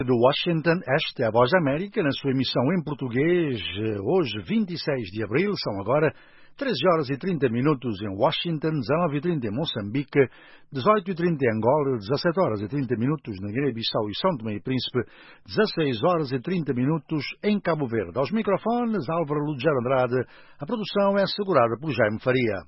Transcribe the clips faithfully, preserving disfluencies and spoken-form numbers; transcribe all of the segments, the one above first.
Do Washington, esta é a Voz da América, na sua emissão em português, hoje, vinte e seis de abril, são agora treze horas e trinta minutos em Washington, dezenove e trinta em Moçambique, dezoito e trinta em Angola, dezassete horas e trinta minutos na Guiné-Bissau e São Tomé e Príncipe, dezasseis horas e trinta minutos em Cabo Verde. Aos microfones, Álvaro Lugero Andrade, a produção é assegurada por Jaime Faria.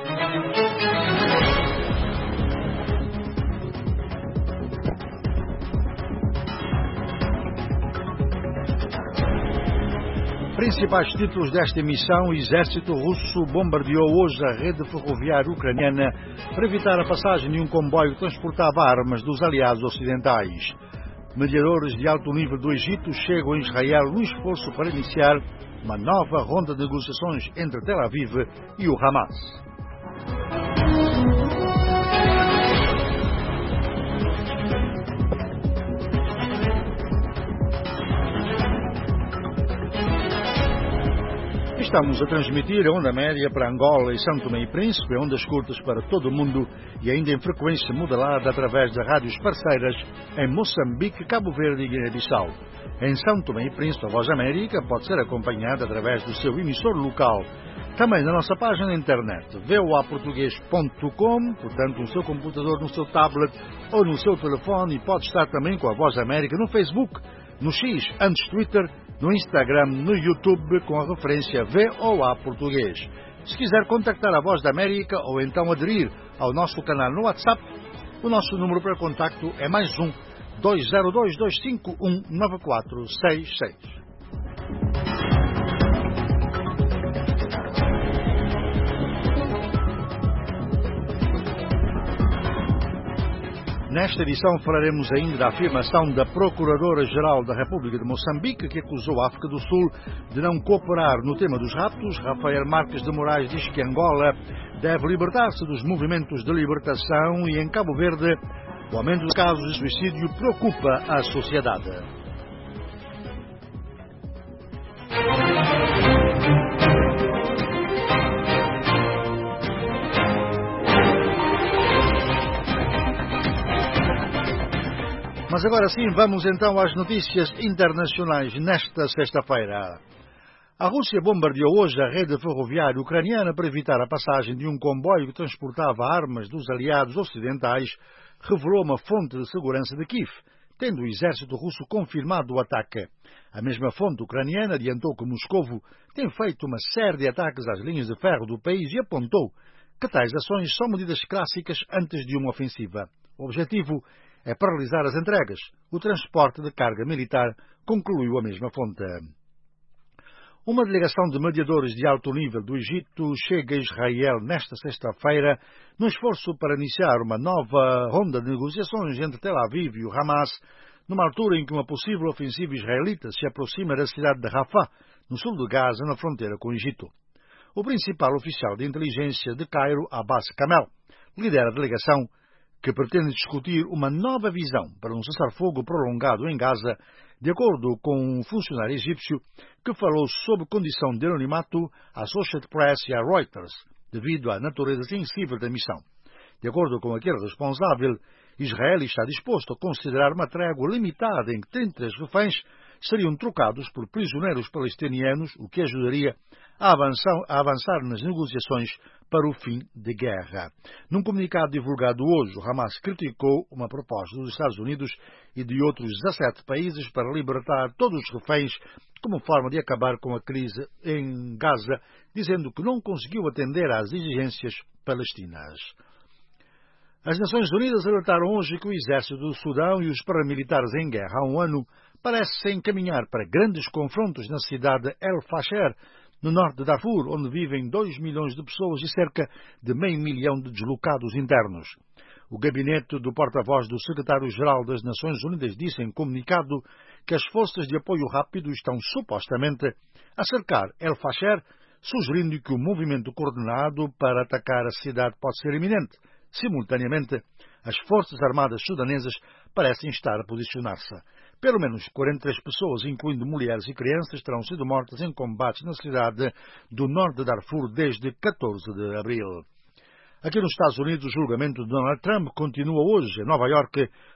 Principais títulos desta emissão: o exército russo bombardeou hoje a rede ferroviária ucraniana para evitar a passagem de um comboio que transportava armas dos aliados ocidentais. Mediadores de alto nível do Egito chegam a Israel num esforço para iniciar uma nova ronda de negociações entre Tel Aviv e o Hamas. Estamos a transmitir a onda média para Angola e São Tomé e Príncipe, ondas curtas para todo o mundo e ainda em frequência modulada através de rádios parceiras em Moçambique, Cabo Verde e Guiné-Bissau. Em São Tomé e Príncipe, a Voz da América pode ser acompanhada através do seu emissor local. Também na nossa página na internet, v o a português ponto com, portanto no seu computador, no seu tablet ou no seu telefone, e pode estar também com a Voz da América no Facebook, no X, antes Twitter, no Instagram, no YouTube, com a referência V O A Português. Se quiser contactar a Voz da América ou então aderir ao nosso canal no WhatsApp, o nosso número para contacto é mais um, dois zero dois, dois cinco um, nove quatro seis seis. Nesta edição falaremos ainda da afirmação da Procuradora-Geral da República de Moçambique, que acusou a África do Sul de não cooperar no tema dos raptos. Rafael Marques de Moraes diz que Angola deve libertar-se dos movimentos de libertação e, em Cabo Verde, o aumento dos casos de suicídio preocupa a sociedade. Mas agora sim, vamos então às notícias internacionais nesta sexta-feira. A Rússia bombardeou hoje a rede ferroviária ucraniana para evitar a passagem de um comboio que transportava armas dos aliados ocidentais, revelou uma fonte de segurança de Kiev, tendo o exército russo confirmado o ataque. A mesma fonte ucraniana adiantou que Moscovo tem feito uma série de ataques às linhas de ferro do país e apontou que tais ações são medidas clássicas antes de uma ofensiva. O objetivo é paralisar as entregas. O transporte de carga militar, concluiu a mesma fonte. Uma delegação de mediadores de alto nível do Egito chega a Israel nesta sexta-feira no esforço para iniciar uma nova ronda de negociações entre Tel Aviv e o Hamas, numa altura em que uma possível ofensiva israelita se aproxima da cidade de Rafah, no sul de Gaza, na fronteira com o Egito. O principal oficial de inteligência de Cairo, Abbas Kamel, lidera a delegação que pretende discutir uma nova visão para um cessar-fogo prolongado em Gaza, de acordo com um funcionário egípcio que falou sob condição de anonimato à Associated Press e à Reuters, devido à natureza sensível da missão. De acordo com aquele responsável, Israel está disposto a considerar uma trégua limitada em que trinta e três reféns seriam trocados por prisioneiros palestinianos, o que ajudaria a avançar, a avançar nas negociações para o fim da guerra. Num comunicado divulgado hoje, o Hamas criticou uma proposta dos Estados Unidos e de outros dezassete países para libertar todos os reféns como forma de acabar com a crise em Gaza, dizendo que não conseguiu atender às exigências palestinas. As Nações Unidas alertaram hoje que o exército do Sudão e os paramilitares em guerra há um ano parecem caminhar para grandes confrontos na cidade de El Fasher, no norte de Darfur, onde vivem dois milhões de pessoas e cerca de meio milhão de deslocados internos. O gabinete do porta-voz do secretário-geral das Nações Unidas disse em comunicado que as forças de apoio rápido estão supostamente a cercar El Fasher, sugerindo que o movimento coordenado para atacar a cidade pode ser iminente. Simultaneamente, as forças armadas sudanesas parecem estar a posicionar-se. Pelo menos quarenta e três pessoas, incluindo mulheres e crianças, terão sido mortas em combates na cidade do norte de Darfur desde catorze de abril. Aqui nos Estados Unidos, o julgamento de Donald Trump continua hoje em Nova Iorque,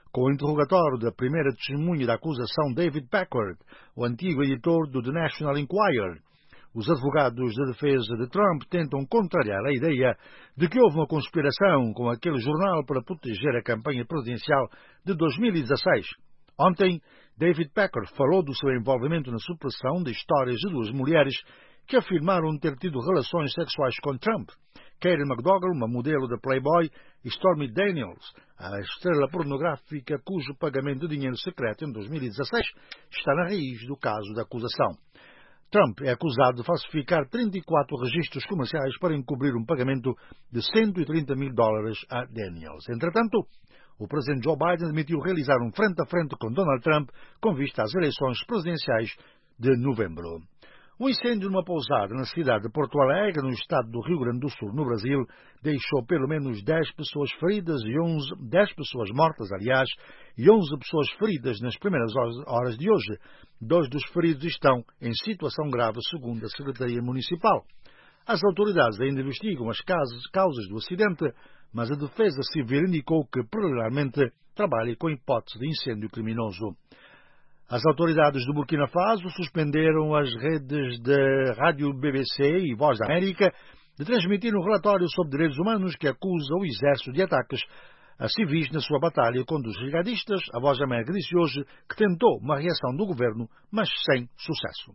com o interrogatório da primeira testemunha da acusação David Packard, o antigo editor do The National Enquirer. Os advogados de defesa de Trump tentam contrariar a ideia de que houve uma conspiração com aquele jornal para proteger a campanha presidencial de dois mil e dezasseis. Ontem, David Packard falou do seu envolvimento na supressão de histórias de duas mulheres que afirmaram ter tido relações sexuais com Trump. Karen McDougal, uma modelo da Playboy, e Stormy Daniels, a estrela pornográfica cujo pagamento de dinheiro secreto em dois mil e dezasseis está na raiz do caso da acusação. Trump é acusado de falsificar trinta e quatro registros comerciais para encobrir um pagamento de cento e trinta mil dólares a Daniels. Entretanto, o presidente Joe Biden admitiu realizar um frente a frente com Donald Trump com vista às eleições presidenciais de novembro. Um incêndio numa pousada na cidade de Porto Alegre, no estado do Rio Grande do Sul, no Brasil, deixou pelo menos dez pessoas feridas e onze, dez pessoas mortas, aliás, e onze pessoas feridas nas primeiras horas de hoje. Dois dos feridos estão em situação grave, segundo a Secretaria Municipal. As autoridades ainda investigam as causas do acidente, mas a Defesa Civil indicou que, preliminarmente, trabalha com a hipótese de incêndio criminoso. As autoridades do Burkina Faso suspenderam as redes de rádio B B C e Voz da América de transmitir um relatório sobre direitos humanos que acusa o exército de ataques a civis na sua batalha contra os jihadistas. A Voz da América disse hoje que tentou uma reação do governo, mas sem sucesso.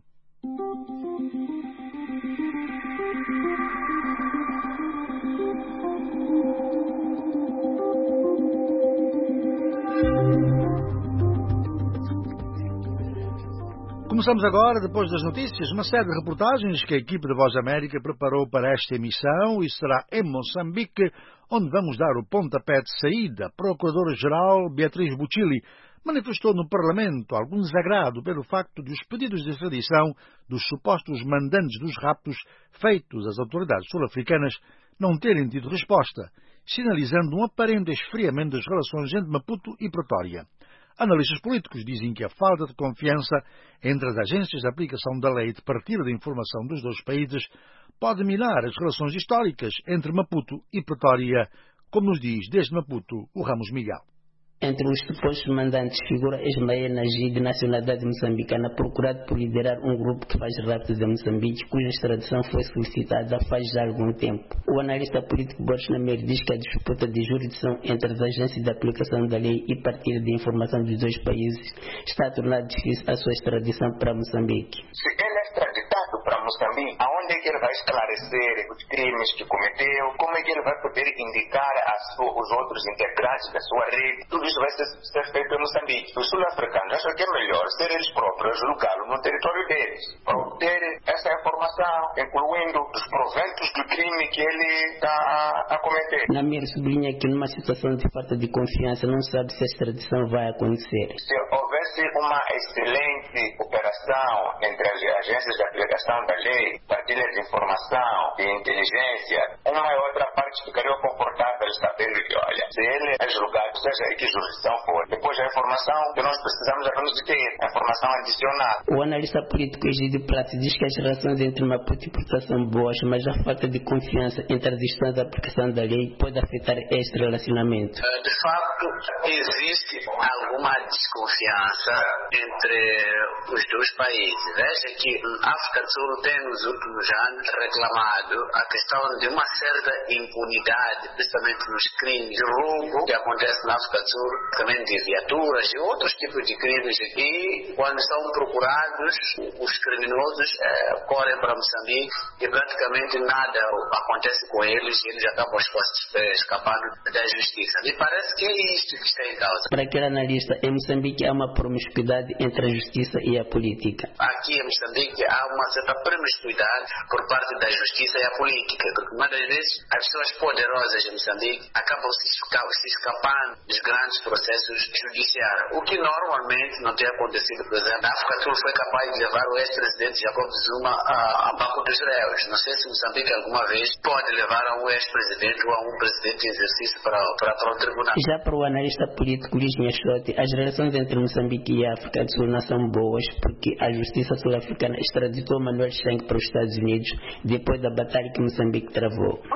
Começamos agora, depois das notícias, uma série de reportagens que a equipe da Voz da América preparou para esta emissão e será em Moçambique, onde vamos dar o pontapé de saída. A Procuradora-Geral Beatriz Bucili manifestou no Parlamento algum desagrado pelo facto de os pedidos de extradição dos supostos mandantes dos raptos feitos às autoridades sul-africanas não terem tido resposta, sinalizando um aparente esfriamento das relações entre Maputo e Pretória. Analistas políticos dizem que a falta de confiança entre as agências de aplicação da lei de partilha de informação dos dois países pode minar as relações históricas entre Maputo e Pretória, como nos diz desde Maputo o Ramos Miguel. Entre os supostos mandantes figura Ismael Najib, de nacionalidade moçambicana, procurado por liderar um grupo que faz raptos em Moçambique, cuja extradição foi solicitada faz já algum tempo. O analista político Boris Namir diz que a disputa de jurisdição entre as agências de aplicação da lei e partilha de informação dos dois países está a tornar difícil a sua extradição para Moçambique. Se ele é extraditado para Moçambique, aonde é que ele vai esclarecer os crimes que cometeu? Como é que ele vai poder indicar a sua, os outros integrantes da sua rede? Tudo isso vai ser, ser feito em Moçambique. Os sul-africanos acham que é melhor ser eles próprios julgá-lo no território deles, para obter essa informação, incluindo os proventos do crime que ele está a, a cometer. Namir sublinha que numa situação de falta de confiança não sabe se a extradição vai acontecer. Se houvesse uma excelente operação entre as agências de aplicação da lei, partilha de informação, de inteligência, uma e outra parte ficariam confortáveis sabendo que, olha, se ele é julgado, seja que jurisdição for, depois a informação que nós precisamos apenas de ter, a informação adicional. O analista político Egídio Prats diz que as relações entre Maputo e Porto são boas, mas a falta de confiança entre as instâncias de aplicação da lei pode afetar este relacionamento. De facto, existe alguma desconfiança entre os dois países. Veja que a África do Sul tem nos últimos anos reclamado a questão de uma certa impunidade, principalmente nos crimes de roubo que acontece na África do Sul, também de viaturas e outros tipos de crimes. E quando são procurados, os criminosos eh, correm para Moçambique e praticamente nada acontece com eles e eles acabam escapando da justiça. Me parece que é isto que está em causa. Para aquele analista, em Moçambique há uma promiscuidade entre a justiça e a política. Aqui em Moçambique há uma certa promiscuidade por parte da justiça e a política. Muitas vezes as pessoas poderosas em Moçambique acabam se, se escapando dos grandes processos judiciários, o que normalmente não tem acontecido. Por exemplo, a África do Sul foi capaz de levar o ex-presidente Jacob Zuma a, a banco dos réus. Não sei se Moçambique alguma vez pode levar a um ex-presidente ou a um presidente em exercício para, para, para o tribunal. Já para o analista político Luís Nhaxote, as relações entre Moçambique e a África do Sul não são boas porque a justiça sul-africana extraditou Manuel Chang para os Estados Unidos depois da batalha que Moçambique travou. Muito provavelmente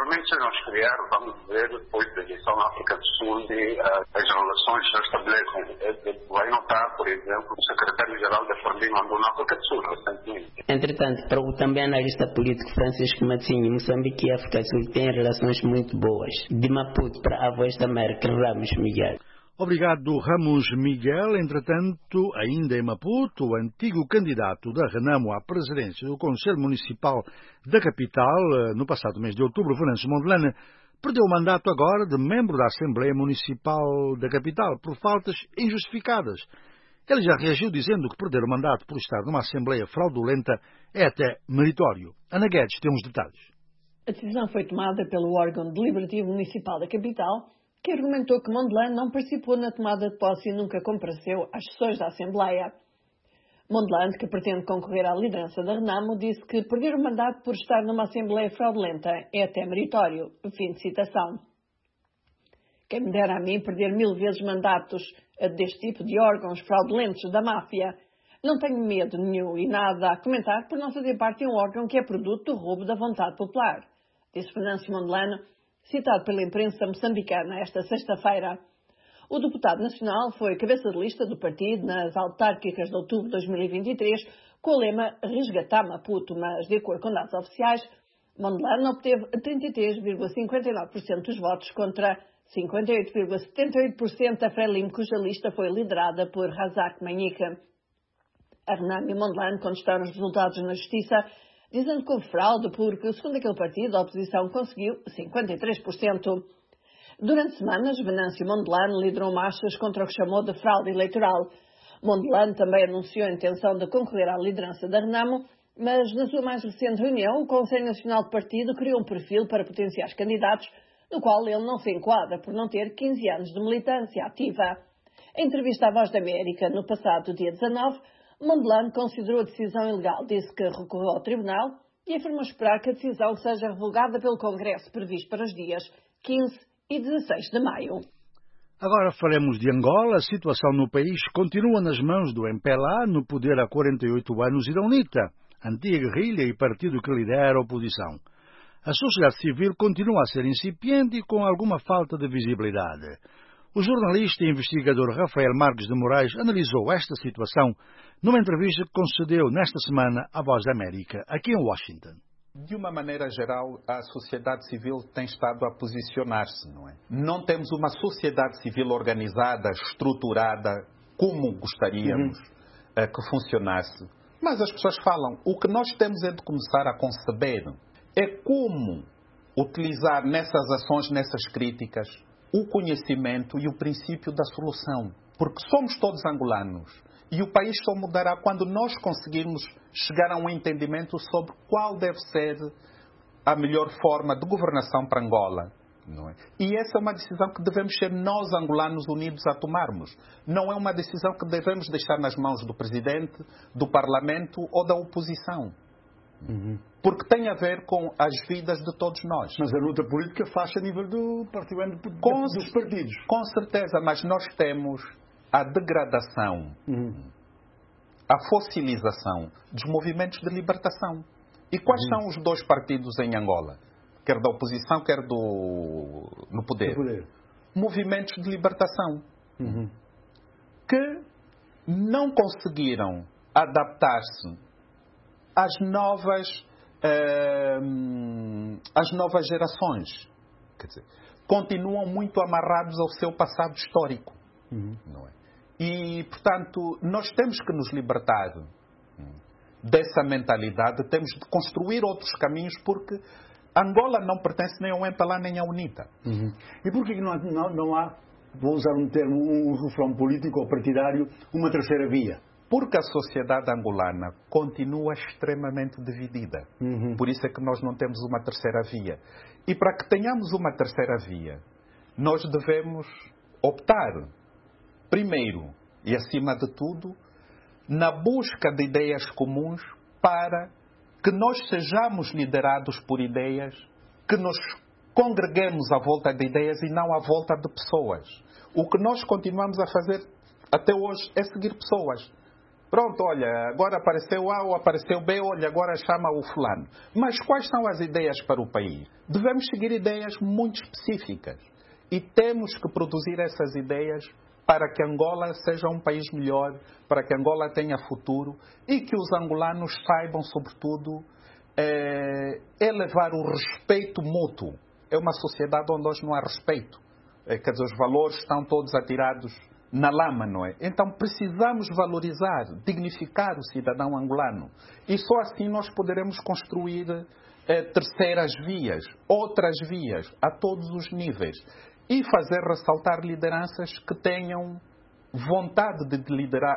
provavelmente se nós criar, vamos ver depois da eleição na África do Sul e uh, as relações se estabelecem. Vai notar, por exemplo, o secretário-geral da Frelimo andou na África do Sul recentemente. Entretanto, para o também analista político Francisco Matinho, Moçambique e África do Sul têm relações muito boas. De Maputo para a Voz da América, Ramos Miguel. Obrigado, Ramos Miguel. Entretanto, ainda em Maputo, o antigo candidato da Renamo à presidência do Conselho Municipal da capital, no passado mês de outubro, Venâncio Mondlane, perdeu o mandato agora de membro da Assembleia Municipal da capital por faltas injustificadas. Ele já reagiu dizendo que perder o mandato por estar numa Assembleia fraudulenta é até meritório. Ana Guedes tem uns detalhes. A decisão foi tomada pelo órgão deliberativo municipal da capital, que argumentou que Mondlane não participou na tomada de posse e nunca compareceu às sessões da Assembleia. Mondlane, que pretende concorrer à liderança da Renamo, disse que perder o mandato por estar numa Assembleia fraudulenta é até meritório. Fim de citação. Quem me dera a mim perder mil vezes mandatos deste tipo de órgãos fraudulentos da máfia. Não tenho medo nenhum e nada a comentar por não fazer parte de um órgão que é produto do roubo da vontade popular, disse Venâncio Mondlane, citado pela imprensa moçambicana esta sexta-feira. O deputado nacional foi cabeça de lista do partido nas autárquicas de outubro de dois mil e vinte e três, com o lema Resgatar Maputo, mas, de acordo com dados oficiais, Mondlane obteve trinta e três vírgula cinquenta e nove por cento dos votos contra cinquenta e oito vírgula setenta e oito por cento da Frelimo, cuja lista foi liderada por Razak Manhica. A Renamo e Mondlane contestaram os resultados na Justiça, dizendo que houve fraude porque, segundo aquele partido, a oposição conseguiu cinquenta e três por cento. Durante semanas, Venâncio Mondlane liderou marchas contra o que chamou de fraude eleitoral. Mondlane também anunciou a intenção de concorrer à liderança da Renamo, mas na sua mais recente reunião, o Conselho Nacional do Partido criou um perfil para potenciais candidatos, no qual ele não se enquadra por não ter quinze anos de militância ativa. Em entrevista à Voz da América, no passado dia dezanove, Mondlane considerou a decisão ilegal, disse que recorreu ao tribunal e afirmou esperar que a decisão seja revogada pelo Congresso previsto para os dias quinze e dezesseis de maio. Agora faremos de Angola. A situação no país continua nas mãos do M P L A, no poder há quarenta e oito anos, e da UNITA, antiga guerrilha e partido que lidera a oposição. A sociedade civil continua a ser incipiente e com alguma falta de visibilidade. O jornalista e investigador Rafael Marques de Moraes analisou esta situação numa entrevista que concedeu nesta semana à Voz da América, aqui em Washington. De uma maneira geral, a sociedade civil tem estado a posicionar-se, não é? Não temos uma sociedade civil organizada, estruturada, como gostaríamos uhum. que funcionasse. Mas as pessoas falam, o que nós temos é de começar a conceber é como utilizar nessas ações, nessas críticas, o conhecimento e o princípio da solução. Porque somos todos angolanos e o país só mudará quando nós conseguirmos chegar a um entendimento sobre qual deve ser a melhor forma de governação para Angola. Não é? E essa é uma decisão que devemos ser nós, angolanos, unidos a tomarmos. Não é uma decisão que devemos deixar nas mãos do Presidente, do Parlamento ou da oposição. Uhum. Porque tem a ver com as vidas de todos nós. Mas a luta política faz-se a nível do partido, com, dos partidos. Com certeza, mas nós temos a degradação, uhum. a fossilização dos movimentos de libertação. E quais uhum. são os dois partidos em Angola? Quer da oposição, quer do no poder. poder. Movimentos de libertação. Uhum. Que não conseguiram adaptar-se às novas, eh, às novas gerações. Quer dizer, continuam muito amarrados ao seu passado histórico. Uhum. Não é? E, portanto, nós temos que nos libertar dessa mentalidade, temos de construir outros caminhos, porque Angola não pertence nem ao M P L A nem à UNITA. Uhum. E por que não, não, não há, vou usar um termo, um refrão político ou partidário, uma terceira via? Porque a sociedade angolana continua extremamente dividida. Uhum. Por isso é que nós não temos uma terceira via. E para que tenhamos uma terceira via, nós devemos optar, primeiro e acima de tudo, na busca de ideias comuns para que nós sejamos liderados por ideias, que nos congreguemos à volta de ideias e não à volta de pessoas. O que nós continuamos a fazer até hoje é seguir pessoas. Pronto, olha, agora apareceu A ou apareceu B, olha, agora chama o fulano. Mas quais são as ideias para o país? Devemos seguir ideias muito específicas. E temos que produzir essas ideias para que Angola seja um país melhor, para que Angola tenha futuro e que os angolanos saibam, sobretudo, é, elevar o respeito mútuo. É uma sociedade onde hoje não há respeito. É, quer dizer, os valores estão todos atirados na lama, não é? Então precisamos valorizar, dignificar o cidadão angolano. E só assim nós poderemos construir eh, terceiras vias, outras vias, a todos os níveis. E fazer ressaltar lideranças que tenham vontade de liderar,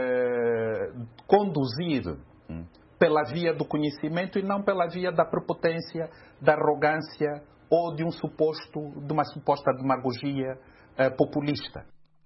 eh, conduzir hum, pela via do conhecimento e não pela via da prepotência, da arrogância ou de um suposto, de uma suposta demagogia eh, populista.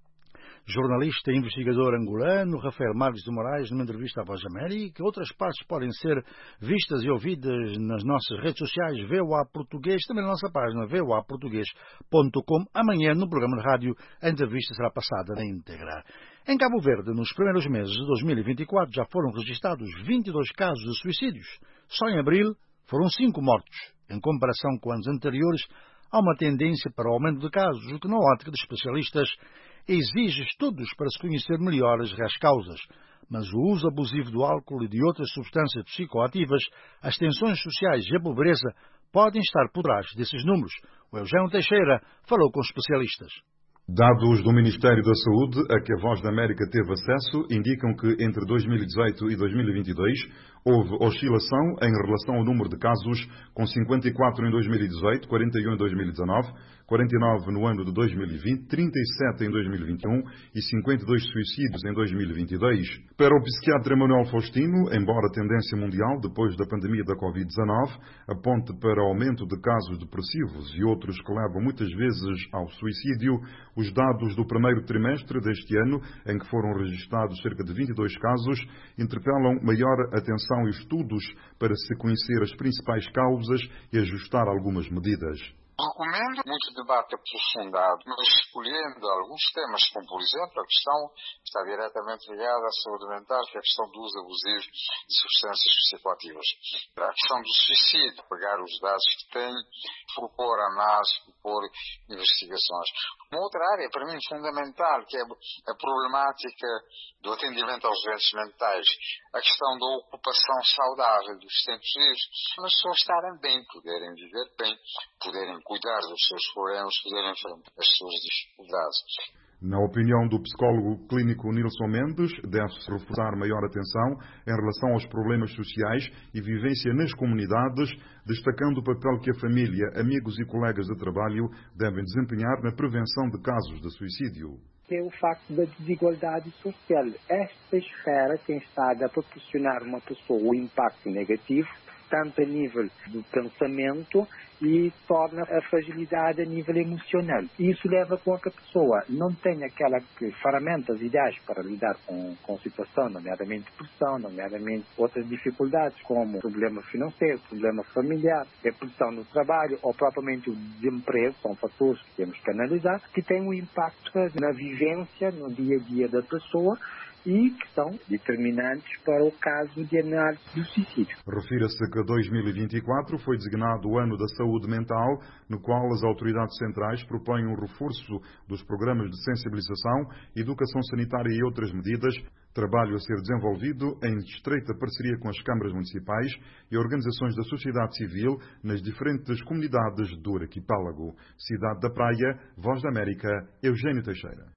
Jornalista e investigador angolano Rafael Marques de Moraes, numa entrevista à Voz da América. Outras partes podem ser vistas e ouvidas nas nossas redes sociais V O A Português, também na nossa página v o a português ponto com. Amanhã, no programa de rádio, a entrevista será passada na íntegra. Em Cabo Verde, nos primeiros meses de dois mil e vinte e quatro, já foram registrados vinte e dois casos de suicídios. Só em abril foram cinco mortos. Em comparação com anos anteriores, há uma tendência para o aumento de casos, o que, na ótica de especialistas, exige estudos para se conhecer melhor as reais causas, mas o uso abusivo do álcool e de outras substâncias psicoativas, as tensões sociais e a pobreza podem estar por trás desses números. O Eugênio Teixeira falou com especialistas. Dados do Ministério da Saúde a que a Voz da América teve acesso indicam que entre dois mil e dezoito e dois mil e vinte e dois houve oscilação em relação ao número de casos, com cinquenta e quatro em dois mil e dezoito, quarenta e um em dois mil e dezanove, quarenta e nove no ano de dois mil e vinte, trinta e sete em dois mil e vinte e um e cinquenta e dois suicídios em dois mil e vinte e dois. Para o psiquiatra Manuel Faustino, embora a tendência mundial depois da pandemia da covid dezanove aponte para aumento de casos depressivos e outros que levam muitas vezes ao suicídio, os dados do primeiro trimestre deste ano, em que foram registrados cerca de vinte e dois casos, interpelam maior atenção e estudos para se conhecer as principais causas e ajustar algumas medidas. Recomendo muito debate aprofundado, mas escolhendo alguns temas, como por exemplo a questão está diretamente ligada à saúde mental, que é a questão do uso abusivo de substâncias psicoativas. A questão do suicídio, pegar os dados que tem, propor análise, propor investigações. Uma outra área, para mim, fundamental, que é a problemática do atendimento aos doentes mentais, a questão da ocupação saudável dos tempos livres, as pessoas estarem bem, poderem viver bem, poderem cuidar dos seus problemas, poderem enfrentar as suas dificuldades. Na opinião do psicólogo clínico Nilson Mendes, deve-se reforçar maior atenção em relação aos problemas sociais e vivência nas comunidades, destacando o papel que a família, amigos e colegas de trabalho devem desempenhar na prevenção de casos de suicídio. É o facto da desigualdade social. Esta esfera tem estado a proporcionar a uma pessoa um impacto negativo, tanto a nível do pensamento e torna a fragilidade a nível emocional. Isso leva com que a pessoa não tenha aquelas ferramentas ideais para lidar com, com a situação, nomeadamente depressão, nomeadamente outras dificuldades, como problema financeiro, problema familiar, depressão no trabalho ou propriamente o desemprego, são fatores que temos que analisar, que têm um impacto na vivência, no dia a dia da pessoa, e que são determinantes para o caso de análise do suicídio. Refira-se que dois mil e vinte e quatro foi designado o ano da saúde mental, no qual as autoridades centrais propõem um reforço dos programas de sensibilização, educação sanitária e outras medidas, trabalho a ser desenvolvido em estreita parceria com as câmaras municipais e organizações da sociedade civil nas diferentes comunidades do arquipélago. Cidade da Praia, Voz da América, Eugênio Teixeira.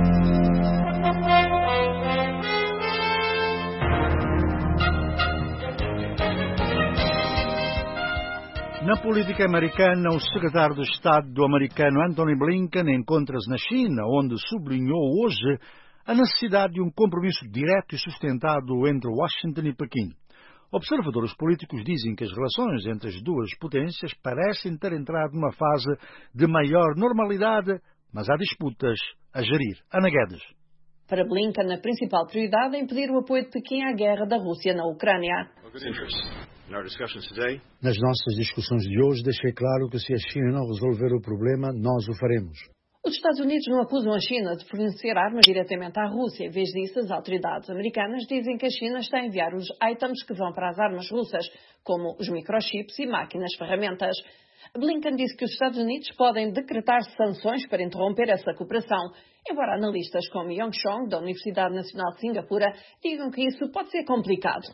Na política americana, o secretário de Estado americano Antony Blinken encontra-se na China, onde sublinhou hoje a necessidade de um compromisso direto e sustentado entre Washington e Pequim. Observadores políticos dizem que as relações entre as duas potências parecem ter entrado numa fase de maior normalidade, mas há disputas a gerir. Ana Guedes. Para Blinken, a principal prioridade é impedir o apoio de Pequim à guerra da Rússia na Ucrânia. Nas nossas discussões de hoje, deixei claro que se a China não resolver o problema, nós o faremos. Os Estados Unidos não acusam a China de fornecer armas diretamente à Rússia. Em vez disso, as autoridades americanas dizem que a China está a enviar os itens que vão para as armas russas, como os microchips e máquinas-ferramentas. Blinken disse que os Estados Unidos podem decretar sanções para interromper essa cooperação, embora analistas como Yong Chong, da Universidade Nacional de Singapura, digam que isso pode ser complicado.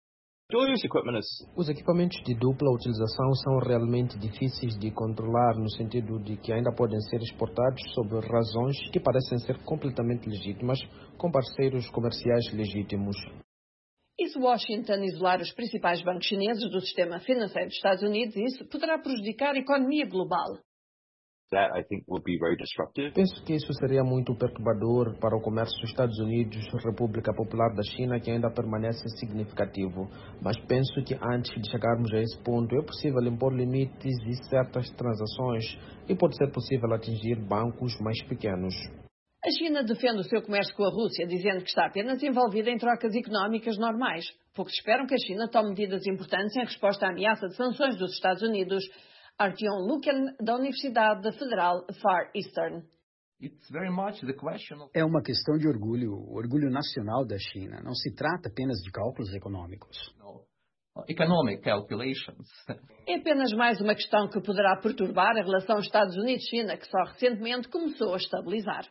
Os equipamentos de dupla utilização são realmente difíceis de controlar, no sentido de que ainda podem ser exportados sob razões que parecem ser completamente legítimas, com parceiros comerciais legítimos. E se Washington isolar os principais bancos chineses do sistema financeiro dos Estados Unidos, isso poderá prejudicar a economia global. That, I think, will be very disruptive. Penso que isso seria muito perturbador para o comércio dos Estados Unidos, República Popular da China, que ainda permanece significativo. Mas penso que antes de chegarmos a esse ponto, é possível impor limites e certas transações e pode ser possível atingir bancos mais pequenos. A China defende o seu comércio com a Rússia, dizendo que está apenas envolvida em trocas económicas normais. Poucos esperam que a China tome medidas importantes em resposta à ameaça de sanções dos Estados Unidos. Artyom Lukin, da Universidade Federal Far Eastern. É uma questão de orgulho, o orgulho nacional da China. Não se trata apenas de cálculos econômicos. Economic calculations. É apenas mais uma questão que poderá perturbar a relação Estados Unidos-China, que só recentemente começou a estabilizar.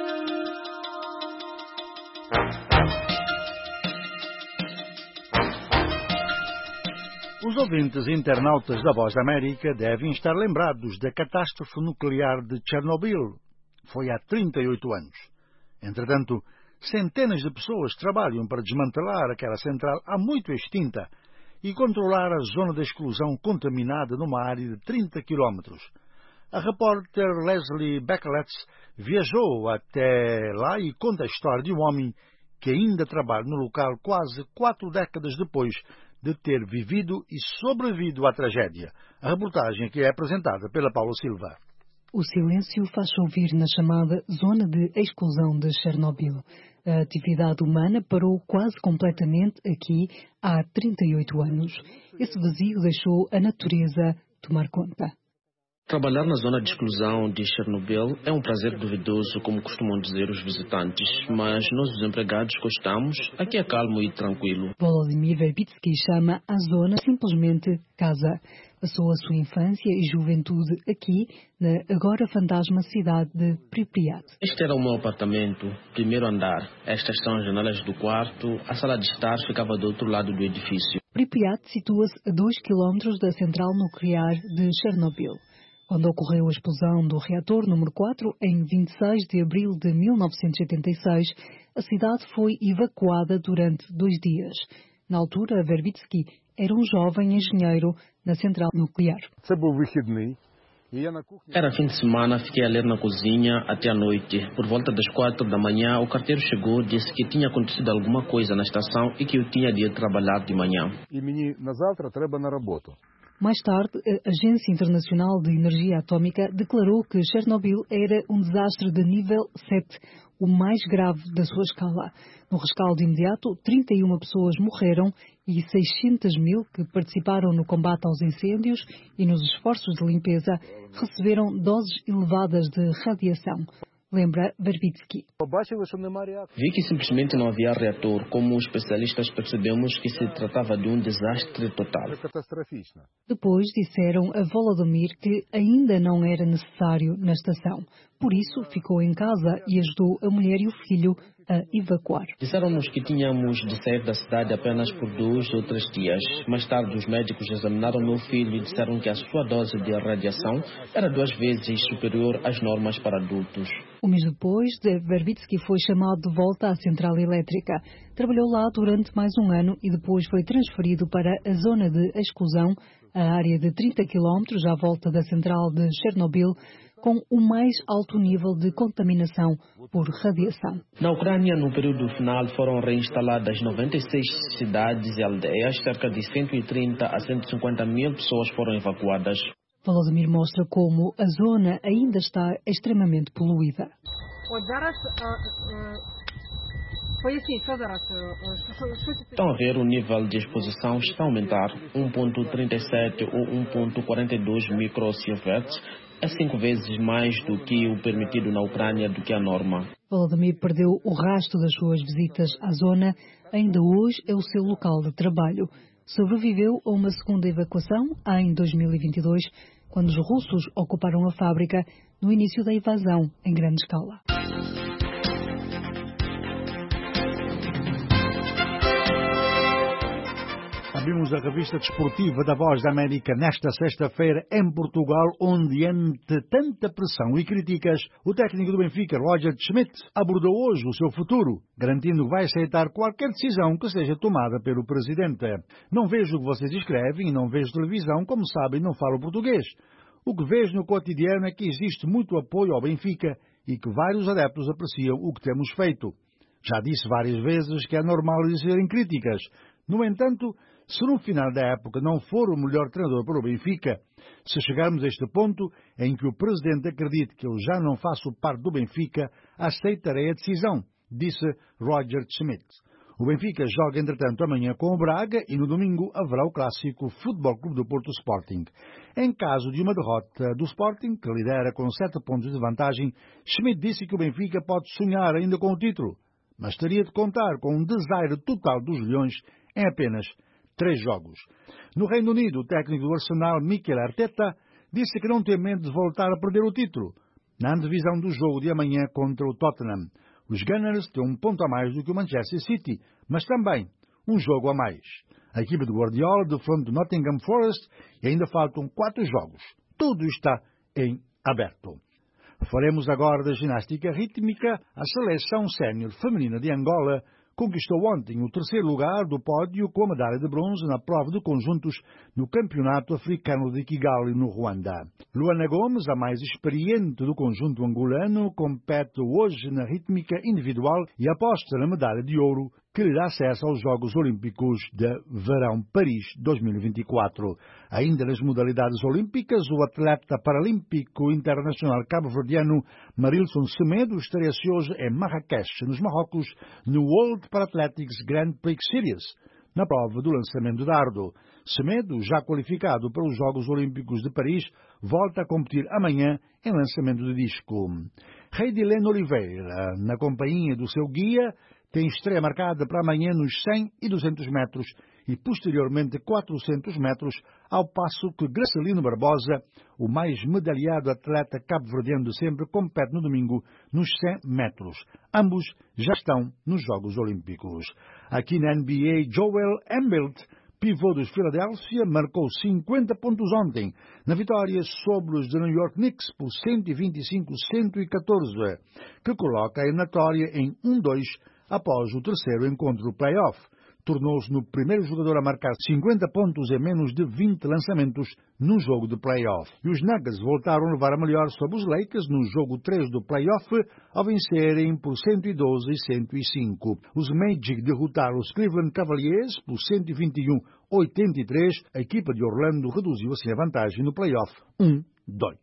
Os ouvintes internautas da Voz da América devem estar lembrados da catástrofe nuclear de Chernobyl. Foi há trinta e oito anos. Entretanto, centenas de pessoas trabalham para desmantelar aquela central há muito extinta e controlar a zona de exclusão contaminada numa área de trinta quilómetros. A repórter Leslie Beckeletz viajou até lá e conta a história de um homem que ainda trabalha no local quase quatro décadas depois de ter vivido e sobrevivido à tragédia. A reportagem que é apresentada pela Paula Silva. O silêncio faz ouvir na chamada Zona de Exclusão de Chernobyl. A atividade humana parou quase completamente aqui há trinta e oito anos. Esse vazio deixou a natureza tomar conta. Trabalhar na zona de exclusão de Chernobyl é um prazer duvidoso, como costumam dizer os visitantes, mas nós, os empregados, gostamos. Aqui é calmo e tranquilo. Volodymyr Verbitsky chama a zona simplesmente casa. Passou a sua infância e juventude aqui, na agora fantasma cidade de Pripyat. Este era o meu apartamento, primeiro andar. Estas são as janelas do quarto. A sala de estar ficava do outro lado do edifício. Pripyat situa-se a dois quilómetros da central nuclear de Chernobyl. Quando ocorreu a explosão do reator número quatro, em vinte e seis de abril de mil novecentos e oitenta e seis, a cidade foi evacuada durante dois dias. Na altura, Verbitsky era um jovem engenheiro na central nuclear. Era fim de semana, fiquei a ler na cozinha até a noite. Por volta das quatro da manhã, o carteiro chegou, disse que tinha acontecido alguma coisa na estação e que eu tinha de ir trabalhar de manhã. Mais tarde, a Agência Internacional de Energia Atômica declarou que Chernobyl era um desastre de nível sete, o mais grave da sua escala. No rescaldo imediato, trinta e uma pessoas morreram e seiscentos mil que participaram no combate aos incêndios e nos esforços de limpeza receberam doses elevadas de radiação. Lembra Verbitsky. Vi que simplesmente não havia reator. Como especialistas percebemos que se tratava de um desastre total. Depois disseram a Volodymyr que ainda não era necessário na estação. Por isso ficou em casa e ajudou a mulher e o filho a evacuar. Disseram-nos que tínhamos de sair da cidade apenas por dois ou três dias. Mais tarde, os médicos examinaram meu filho e disseram que a sua dose de radiação era duas vezes superior às normas para adultos. Um mês depois, Verbitsky foi chamado de volta à central elétrica. Trabalhou lá durante mais um ano e depois foi transferido para a zona de exclusão, a área de trinta quilómetros à volta da central de Chernobyl, com o mais alto nível de contaminação por radiação. Na Ucrânia, no período final, foram reinstaladas noventa e seis cidades e aldeias, cerca de cento e trinta a cento e cinquenta mil pessoas foram evacuadas. Volodymyr mostra como a zona ainda está extremamente poluída. Estão a ver, o nível de exposição está a aumentar. um ponto trinta e sete ou um ponto quarenta e dois microsieverts é cinco vezes mais do que o permitido na Ucrânia do que a norma. Volodymyr perdeu o rastro das suas visitas à zona. Ainda hoje é o seu local de trabalho. Sobreviveu a uma segunda evacuação em dois mil e vinte e dois, quando os russos ocuparam a fábrica no início da invasão em grande escala. Abrimos a revista desportiva da Voz da América nesta sexta-feira em Portugal, onde, ante tanta pressão e críticas, o técnico do Benfica, Roger Schmidt, abordou hoje o seu futuro, garantindo que vai aceitar qualquer decisão que seja tomada pelo presidente. Não vejo o que vocês escrevem e não vejo televisão, como sabem, não falo português. O que vejo no cotidiano é que existe muito apoio ao Benfica e que vários adeptos apreciam o que temos feito. Já disse várias vezes que é normal existirem críticas. No entanto, se no final da época não for o melhor treinador para o Benfica, se chegarmos a este ponto em que o presidente acredite que eu já não faço parte do Benfica, aceitarei a decisão, disse Roger Schmidt. O Benfica joga, entretanto, amanhã com o Braga e no domingo haverá o clássico Futebol Clube do Porto Sporting. Em caso de uma derrota do Sporting, que lidera com sete pontos de vantagem, Schmidt disse que o Benfica pode sonhar ainda com o título, mas teria de contar com um desaire total dos Leões em apenas três jogos. No Reino Unido, o técnico do Arsenal, Mikel Arteta, disse que não tem medo de voltar a perder o título, na antevisão do jogo de amanhã contra o Tottenham. Os Gunners têm um ponto a mais do que o Manchester City, mas também um jogo a mais. A equipe de Guardiola defronta do Nottingham Forest e ainda faltam quatro jogos. Tudo está em aberto. Faremos agora da ginástica rítmica. A seleção sénior feminina de Angola conquistou ontem o terceiro lugar do pódio com a medalha de bronze na prova de conjuntos no Campeonato Africano de Kigali, no Ruanda. Luana Gomes, a mais experiente do conjunto angolano, compete hoje na rítmica individual e aposta na medalha de ouro que lhe dá acesso aos Jogos Olímpicos de Verão Paris dois mil e vinte e quatro. Ainda nas modalidades olímpicas, o atleta paralímpico internacional cabo-verdiano Marilson Semedo estreia-se hoje em Marrakech, nos Marrocos, no World Paralympics Grand Prix Series, na prova do lançamento de dardo. Semedo, já qualificado para os Jogos Olímpicos de Paris, volta a competir amanhã em lançamento de disco. Heidilene Oliveira, na companhia do seu guia, tem estreia marcada para amanhã nos cem e duzentos metros e posteriormente quatrocentos metros, ao passo que Gracelino Barbosa, o mais medalhado atleta cabo-verdiano de sempre, compete no domingo nos cem metros. Ambos já estão nos Jogos Olímpicos. Aqui na N B A, Joel Embiid, pivô dos Philadelphia, marcou cinquenta pontos ontem, na vitória sobre os de New York Knicks por cento e vinte e cinco a cento e catorze, que coloca a eliminatória em um a dois após o terceiro encontro do play-off. Tornou-se no primeiro jogador a marcar cinquenta pontos em menos de vinte lançamentos num jogo de play-off. E os Nuggets voltaram a levar a melhor sobre os Lakers no jogo três do play-off, ao vencerem por cento e doze a cento e cinco. Os Magic derrotaram os Cleveland Cavaliers por cento e vinte e um a oitenta e três. A equipa de Orlando reduziu assim a vantagem no play-off um a dois.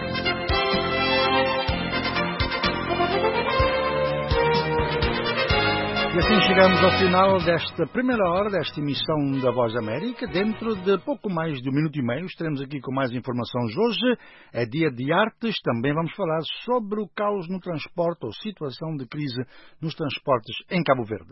E assim chegamos ao final desta primeira hora, desta emissão da Voz da América. Dentro de pouco mais de um minuto e meio estaremos aqui com mais informações. Hoje é dia de artes, também vamos falar sobre o caos no transporte ou situação de crise nos transportes em Cabo Verde.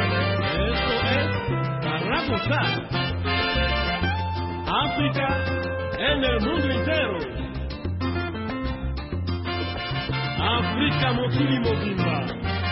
África en el mundo entero. África Mokili Mobimba.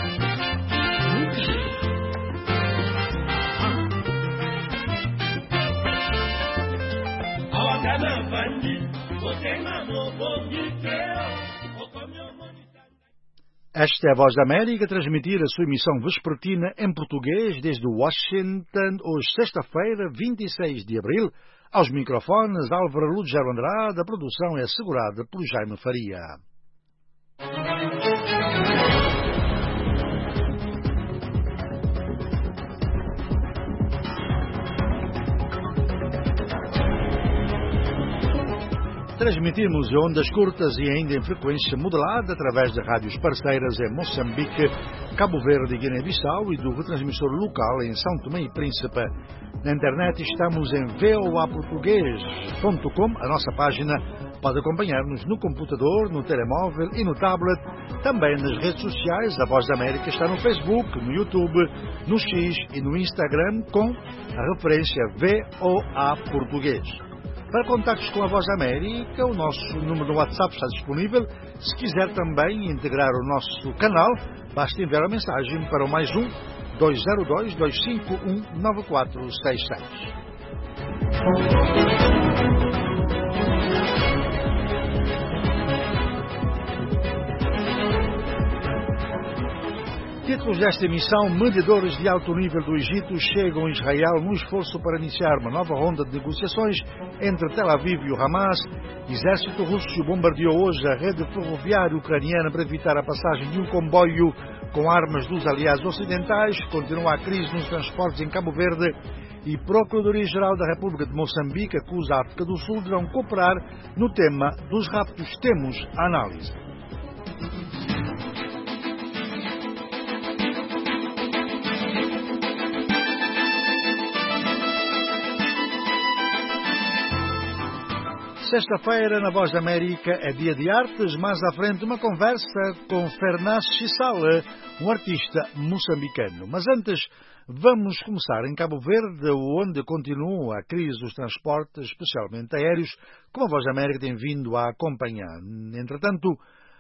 Awagana Bandi, Otema Mobongikeo. Esta é a Voz da América, a transmitir a sua emissão vespertina em português desde Washington, hoje sexta-feira, vinte e seis de abril. Aos microfones, Álvaro Lugero Andrade, a produção é assegurada por Jaime Faria. Transmitimos em ondas curtas e ainda em frequência modulada através de rádios parceiras em Moçambique, Cabo Verde e Guiné-Bissau e do retransmissor local em São Tomé e Príncipe. Na internet estamos em voa português ponto com, a nossa página. Pode acompanhar-nos no computador, no telemóvel e no tablet. Também nas redes sociais, a Voz da América está no Facebook, no YouTube, no X e no Instagram com a referência voa português. Para contactos com a Voz da América, o nosso número no WhatsApp está disponível. Se quiser também integrar o nosso canal, basta enviar a mensagem para o mais um dois zero dois, dois cinco um, nove quatro seis seis. Títulos desta emissão: mediadores de alto nível do Egito chegam a Israel num esforço para iniciar uma nova ronda de negociações entre Tel Aviv e o Hamas. Exército russo bombardeou hoje a rede ferroviária ucraniana para evitar a passagem de um comboio com armas dos aliados ocidentais. Continua a crise nos transportes em Cabo Verde e Procuradoria-Geral da República de Moçambique acusa a África do Sul de não cooperar no tema dos raptos. Temos a análise. Sexta-feira, na Voz da América, é dia de artes. Mais à frente, uma conversa com Fernás Chisale, um artista moçambicano. Mas antes, vamos começar em Cabo Verde, onde continua a crise dos transportes, especialmente aéreos, como a Voz da América tem vindo a acompanhar. Entretanto,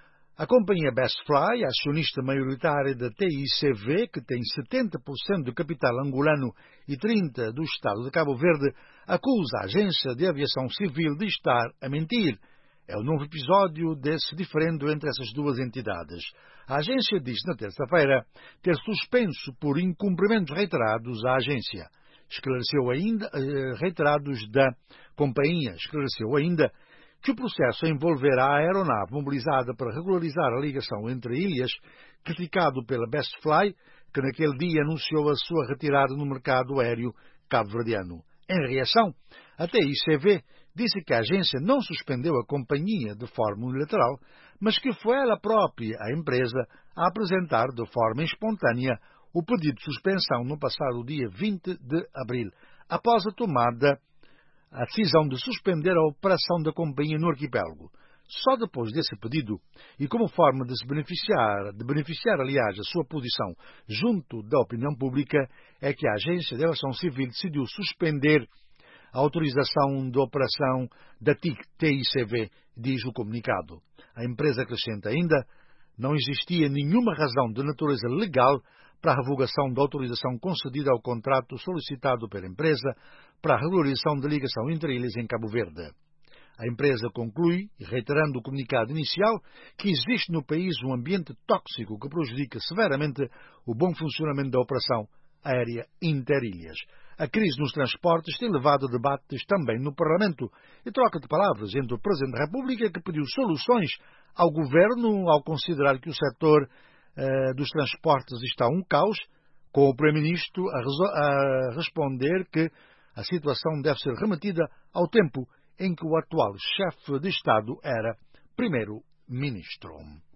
a companhia Bestfly, acionista maioritária da T I C V, que tem setenta por cento do capital angolano e trinta por cento do Estado de Cabo Verde, acusa a Agência de Aviação Civil de estar a mentir. É o novo episódio desse diferendo entre essas duas entidades. A agência disse na terça-feira ter suspenso por incumprimentos reiterados a agência. Esclareceu ainda, reiterados da companhia, esclareceu ainda que o processo envolverá a aeronave mobilizada para regularizar a ligação entre ilhas, criticado pela Bestfly, que naquele dia anunciou a sua retirada no mercado aéreo cabo-verdiano. Em reação, a T I C V disse que a agência não suspendeu a companhia de forma unilateral, mas que foi ela própria, a empresa, a apresentar de forma espontânea o pedido de suspensão no passado dia vinte de abril, após a tomada a decisão de suspender a operação da companhia no arquipélago. Só depois desse pedido, e como forma de se beneficiar, de beneficiar, aliás, a sua posição junto da opinião pública, é que a Agência de Aviação Civil decidiu suspender a autorização de operação da T I C V, diz o comunicado. A empresa acrescenta ainda: não existia nenhuma razão de natureza legal para a revogação da autorização concedida ao contrato solicitado pela empresa para a regularização da ligação entre ilhas em Cabo Verde. A empresa conclui, reiterando o comunicado inicial, que existe no país um ambiente tóxico que prejudica severamente o bom funcionamento da operação aérea interilhas. A crise nos transportes tem levado a debates também no Parlamento e troca de palavras entre o Presidente da República, que pediu soluções ao Governo ao considerar que o setor uh, dos transportes está um caos, com o Primeiro-Ministro a, a responder que a situação deve ser remetida ao tempo em que o atual chefe de Estado era Primeiro-Ministro.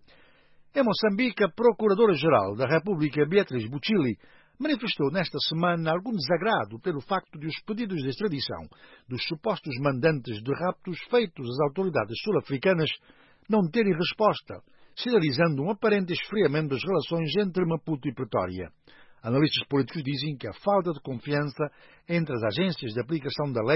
Em Moçambique, a Procuradora-Geral da República, Beatriz Buchili, manifestou nesta semana algum desagrado pelo facto de os pedidos de extradição dos supostos mandantes de raptos feitos às autoridades sul-africanas não terem resposta, sinalizando um aparente esfriamento das relações entre Maputo e Pretória. Analistas políticos dizem que a falta de confiança entre as agências de aplicação da lei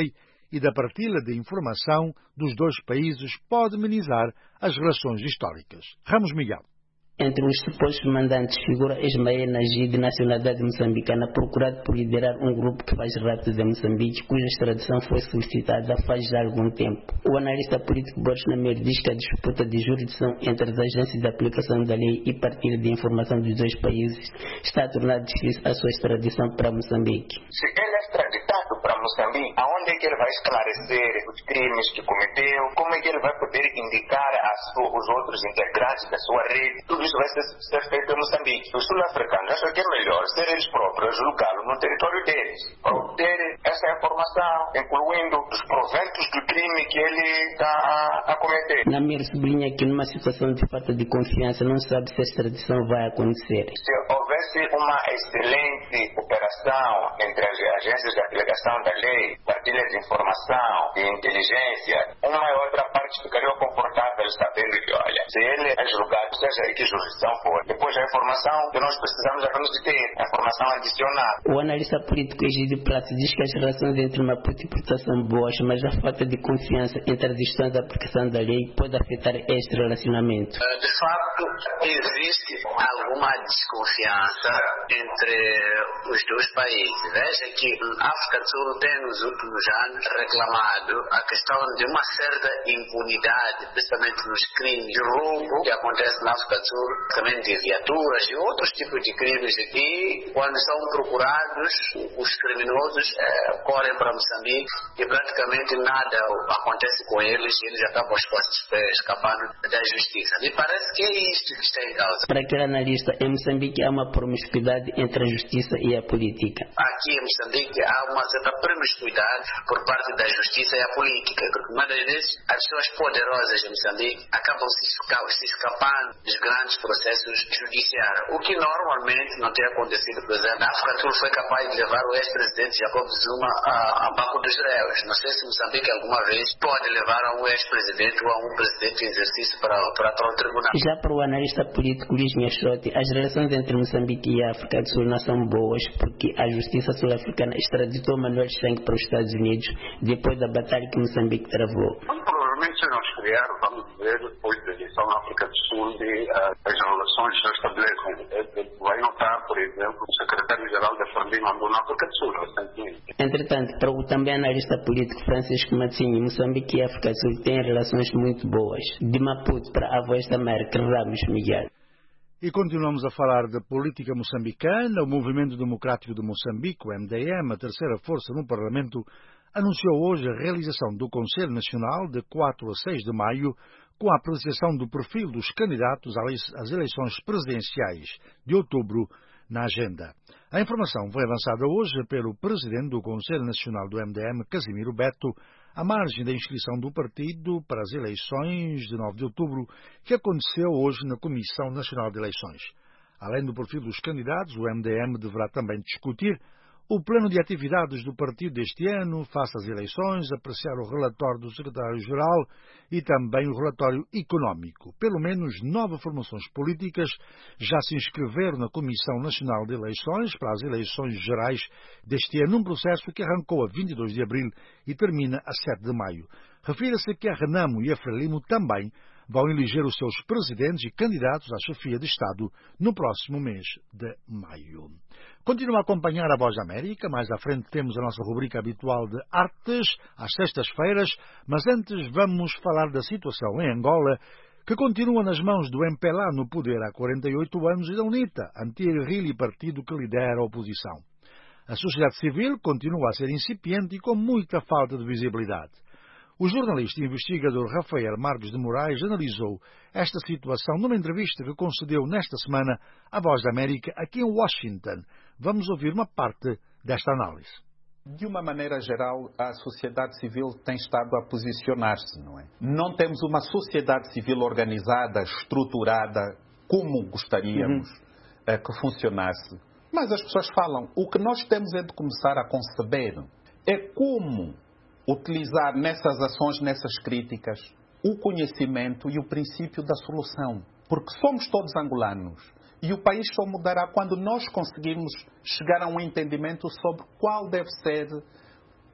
e da partilha de informação dos dois países pode amenizar as relações históricas. Ramos Miguel. Entre os supostos mandantes figura Ismael Nagy, de nacionalidade moçambicana, procurado por liderar um grupo que faz raptos em Moçambique, cuja extradição foi solicitada faz já algum tempo. O analista político Boris Namir diz que a disputa de jurisdição entre as agências de aplicação da lei e partilha de informação dos dois países está a tornar difícil a sua extradição para Moçambique. Se ele é extraditado para Moçambique, aonde é que ele vai esclarecer os crimes que cometeu? Como é que ele vai poder indicar a sua, os outros integrantes da sua rede? Tudo isso vai ser, ser feito em Moçambique. Os sul-africanos acham que é melhor ser eles próprios a julgá-lo no território deles, para obter essa informação, incluindo os proventos do crime que ele está a, a cometer. Namir sublinha que numa situação de falta de confiança não sabe se a extradição vai acontecer. Se houvesse uma excelente operação entre as agências de aplicação da lei, partilha de informação, de inteligência, uma e outra parte ficaria confortável sabendo que, olha, se ele é julgado, seja aí que jurisdição for, depois a informação que nós precisamos é vamos ter, a informação adicional. O analista político Egídio Prats diz que as relações entre Maputo e Porto são boas, mas a falta de confiança entre as instituições de aplicação da lei pode afetar este relacionamento. De facto, existe alguma desconfiança entre os dois países. Veja que a África do Sul tem nos últimos anos reclamado a questão de uma certa impunidade, principalmente nos crimes de roubo que acontece na África do Sul, também de viaturas e outros tipos de crimes. E quando são procurados, os criminosos eh, correm para Moçambique e praticamente nada acontece com eles e eles acabam escapando da justiça. Me parece que é isto que está em causa. Para aquele analista, em Moçambique há uma promiscuidade entre a justiça e a política. Aqui em Moçambique há uma certa promiscuidade por parte da justiça e a política. Porque muitas vezes as pessoas poderosas em Moçambique acabam se, se escapando dos grandes processos judiciários. O que normalmente não tem acontecido. Por exemplo, a África do Sul foi capaz de levar o ex-presidente Jacob Zuma a, a banco dos réus. Não sei se Moçambique alguma vez pode levar a um ex-presidente ou a um presidente em exercício para, para tal tribunal. Já para o analista político Luís Miachotti, as relações entre Moçambique e a África do Sul não são boas porque a justiça sul-africana extraditou Manuel Cheng para os Estados Unidos depois da batalha que Moçambique travou. Provavelmente se nós criar, vamos dizer, depois da eleição na África do Sul, de, uh, as relações se estabelecem. Vai notar, por exemplo, o secretário-geral da Frelimo andou na África do Sul recentemente. Entretanto, para o também analista político Francisco Matinho, Moçambique e África do Sul têm relações muito boas. De Maputo para a Voz da América, Ramos Miguel. E continuamos a falar da política moçambicana. O Movimento Democrático de Moçambique, o M D M, a terceira força no Parlamento, anunciou hoje a realização do Conselho Nacional de quatro a seis de maio, com a apreciação do perfil dos candidatos às eleições presidenciais de outubro na agenda. A informação foi avançada hoje pelo presidente do Conselho Nacional do M D M, Casimiro Beto, à margem da inscrição do partido para as eleições de nove de outubro, que aconteceu hoje na Comissão Nacional de Eleições. Além do perfil dos candidatos, o M D M deverá também discutir o plano de atividades do partido deste ano, face às eleições, apreciar o relatório do secretário-geral e também o relatório económico. Pelo menos nove formações políticas já se inscreveram na Comissão Nacional de Eleições para as eleições gerais deste ano, num processo que arrancou a vinte e dois de abril e termina a sete de maio. Refira-se que a Renamo e a Frelimo também vão eleger os seus presidentes e candidatos à chefia de Estado no próximo mês de maio. Continua a acompanhar a Voz da América. Mais à frente temos a nossa rubrica habitual de artes, às sextas-feiras, mas antes vamos falar da situação em Angola, que continua nas mãos do M P L A no poder há quarenta e oito anos e da UNITA, anti-guerrilha e partido que lidera a oposição. A sociedade civil continua a ser incipiente e com muita falta de visibilidade. O jornalista e investigador Rafael Marques de Moraes analisou esta situação numa entrevista que concedeu nesta semana à Voz da América aqui em Washington. Vamos ouvir uma parte desta análise. De uma maneira geral, a sociedade civil tem estado a posicionar-se, não é? Não temos uma sociedade civil organizada, estruturada, como gostaríamos uhum. que funcionasse. Mas as pessoas falam, o que nós temos é de começar a conceber é como utilizar nessas ações, nessas críticas, o conhecimento e o princípio da solução. Porque somos todos angolanos e o país só mudará quando nós conseguirmos chegar a um entendimento sobre qual deve ser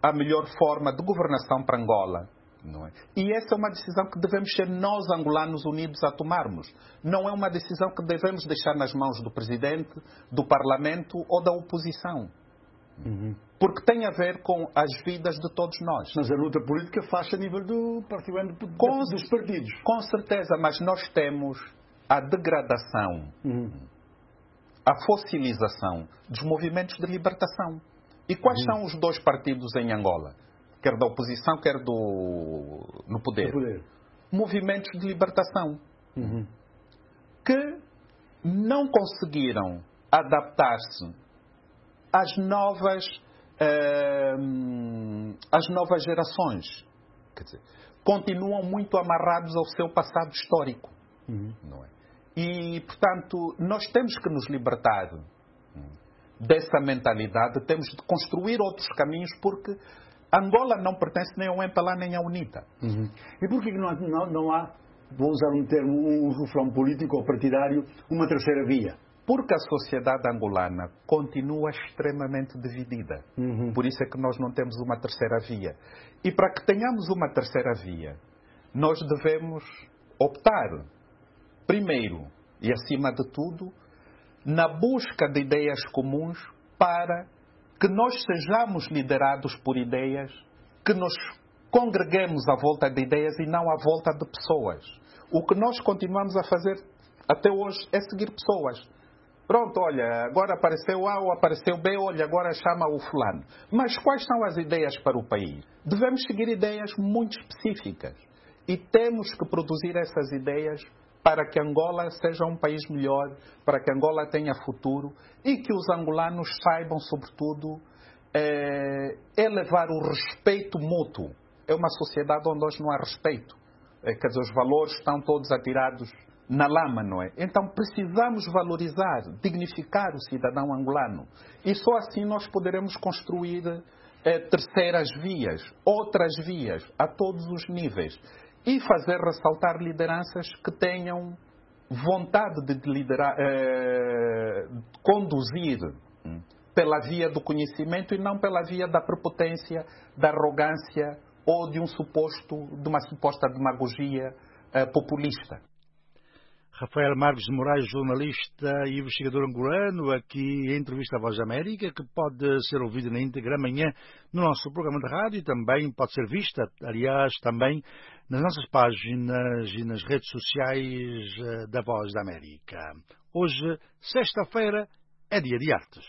a melhor forma de governação para Angola. Não é? E essa é uma decisão que devemos ser nós, angolanos, unidos a tomarmos. Não é uma decisão que devemos deixar nas mãos do Presidente, do Parlamento ou da oposição. Uhum. Porque tem a ver com as vidas de todos nós. Mas a luta política faz a nível do partido com, dos partidos. Com certeza, mas nós temos a degradação, uhum. a fossilização dos movimentos de libertação. E quais uhum. são os dois partidos em Angola? Quer da oposição, quer do no poder. poder. Movimentos de libertação. Uhum. Que não conseguiram adaptar-se às novas, eh, às novas gerações. Quer dizer, continuam muito amarrados ao seu passado histórico. Uhum. Não é? E, portanto, nós temos que nos libertar dessa mentalidade, temos de construir outros caminhos, porque Angola não pertence nem ao M P L A nem à UNITA. Uhum. E por que não há, não, não há, vou usar um termo, um refrão político ou partidário, uma terceira via? Porque a sociedade angolana continua extremamente dividida. Uhum. Por isso é que nós não temos uma terceira via. E para que tenhamos uma terceira via, nós devemos optar, primeiro e acima de tudo, na busca de ideias comuns para que nós sejamos liderados por ideias, que nos congreguemos à volta de ideias e não à volta de pessoas. O que nós continuamos a fazer até hoje é seguir pessoas. Pronto, olha, agora apareceu A ou apareceu B, olha, agora chama o fulano. Mas quais são as ideias para o país? Devemos seguir ideias muito específicas. E temos que produzir essas ideias para que Angola seja um país melhor, para que Angola tenha futuro e que os angolanos saibam, sobretudo, é, elevar o respeito mútuo. É uma sociedade onde hoje não há respeito. É, quer dizer, os valores estão todos atirados na lama, não é? Então precisamos valorizar, dignificar o cidadão angolano. E só assim nós poderemos construir é, terceiras vias, outras vias, a todos os níveis. E fazer ressaltar lideranças que tenham vontade de liderar, eh, conduzir pela via do conhecimento e não pela via da prepotência, da arrogância ou de um suposto, de uma suposta demagogia eh, populista. Rafael Marques de Moraes, jornalista e investigador angolano, aqui em entrevista à Voz da América, que pode ser ouvida na íntegra amanhã no nosso programa de rádio e também pode ser vista, aliás, também nas nossas páginas e nas redes sociais da Voz da América. Hoje, sexta-feira, é dia de artes.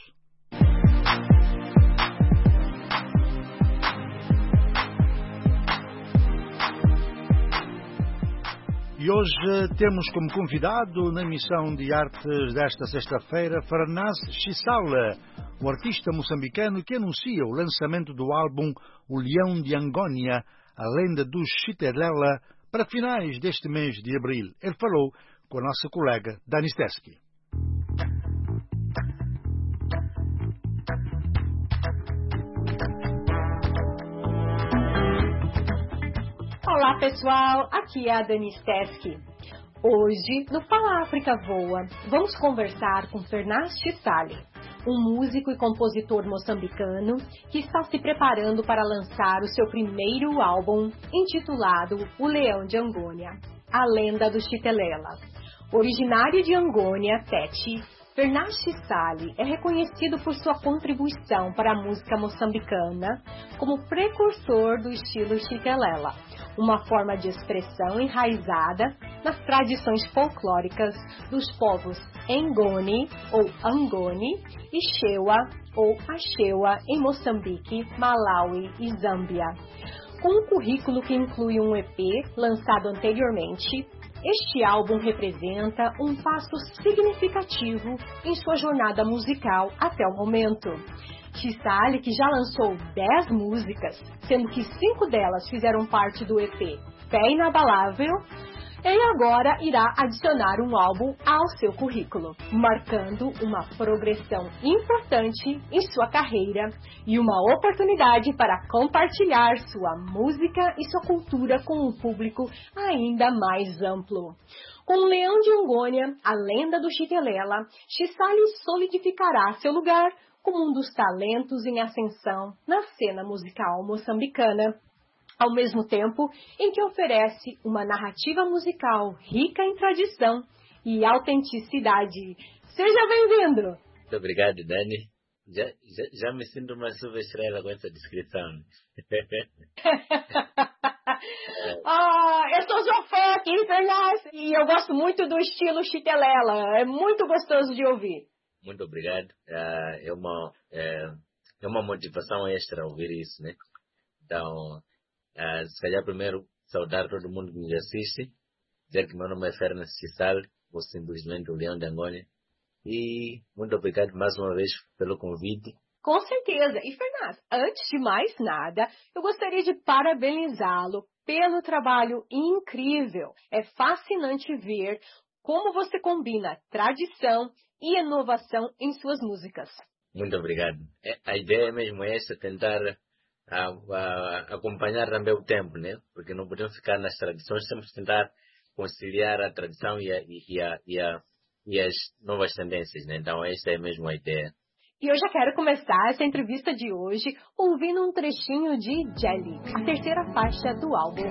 E hoje temos como convidado na emissão de artes desta sexta-feira Farnaz Chisala, um artista moçambicano que anuncia o lançamento do álbum O Leão de Angônia, a lenda do Chitelela, para finais deste mês de abril. Ele falou com a nossa colega Dani Steski. Olá pessoal, aqui é a Dani Steski. Hoje, no Fala África Voa, vamos conversar com Farnaz Chisala, um músico e compositor moçambicano que está se preparando para lançar o seu primeiro álbum intitulado O Leão de Angônia, a lenda do Chitelela. Originário de Angônia, Tete, Farnaz Chisala é reconhecido por sua contribuição para a música moçambicana como precursor do estilo Chitelela, uma forma de expressão enraizada nas tradições folclóricas dos povos Ngoni ou Angoni e Shewa ou Achewa em Moçambique, Malawi e Zâmbia. Com um currículo que inclui um E P lançado anteriormente, este álbum representa um passo significativo em sua jornada musical até o momento. Chisala, que já lançou dez músicas, sendo que cinco delas fizeram parte do E P Fé Inabalável, ele agora irá adicionar um álbum ao seu currículo, marcando uma progressão importante em sua carreira e uma oportunidade para compartilhar sua música e sua cultura com um público ainda mais amplo. Com o Leão de Angônia, a lenda do Chitelela, Chisala solidificará seu lugar como um dos talentos em ascensão na cena musical moçambicana, ao mesmo tempo em que oferece uma narrativa musical rica em tradição e autenticidade. Seja bem-vindo! Muito obrigado, Dani. Já, já, já me sinto uma superestrela com essa descrição. Ah, eu sou sua fã aqui, Fernás, e eu gosto muito do estilo Chitelela. É muito gostoso de ouvir. Muito obrigado. É uma, é, é uma motivação extra ouvir isso, né? Então, é, se calhar primeiro saudar todo mundo que nos assiste, dizer que meu nome é Fernando Chisal, ou simplesmente o Leão de Angônia. E muito obrigado mais uma vez pelo convite. Com certeza. E, Fernando, antes de mais nada, eu gostaria de parabenizá-lo pelo trabalho incrível. É fascinante ver como você combina tradição e inovação em suas músicas. Muito obrigado. A ideia mesmo é essa, tentar a, a, acompanhar também o tempo, né? Porque não podemos ficar nas tradições, temos que tentar conciliar a tradição e a, e a, e a e as novas tendências, né? Então essa é mesmo a ideia. E eu já quero começar essa entrevista de hoje ouvindo um trechinho de Jelly, a terceira faixa do álbum.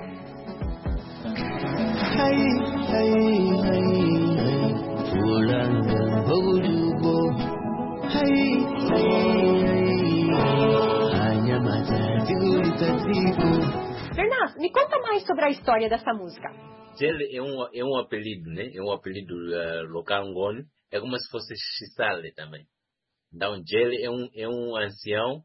Fernando, me conta mais sobre a história dessa música. Jelly é um, é um apelido, né? É um apelido uh, local angolano. É como se fosse Chisale também. Então, Jelly é um, é um ancião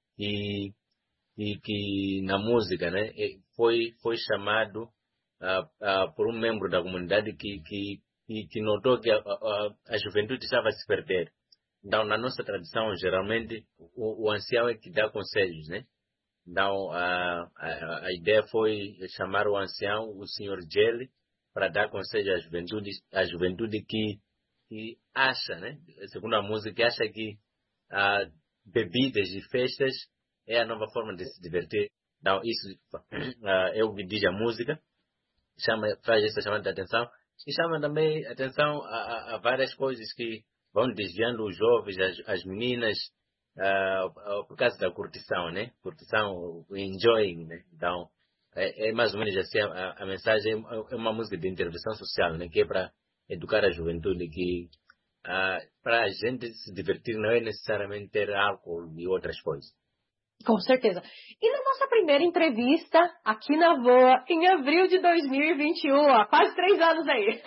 e, e que na música, né? Foi, foi chamado uh, uh, por um membro da comunidade que, que, que, que notou que a, a, a juventude estava a se perder. Então, na nossa tradição, geralmente, o, o ancião é que dá conselhos, né? Então, a, a, a ideia foi chamar o ancião, o senhor Jelly, para dar conselho à juventude, à juventude que, que acha, né? Segundo a música, que acha que ah, bebidas e festas é a nova forma de se divertir. Então, isso ah, é o que diz a música, chama, faz essa chamada de atenção, e chama também atenção a, a, a várias coisas que vão desviando os jovens, as, as meninas, Uh, uh, por causa da curtição, né? Curtição, o enjoying, né? Então, é, é mais ou menos assim, a, a mensagem é uma música de intervenção social, né? Que é para educar a juventude que uh, para a gente se divertir não é necessariamente ter álcool e outras coisas. Com certeza. E na nossa primeira entrevista, aqui na Voa, em abril de dois mil e vinte e um, ó, quase três anos aí,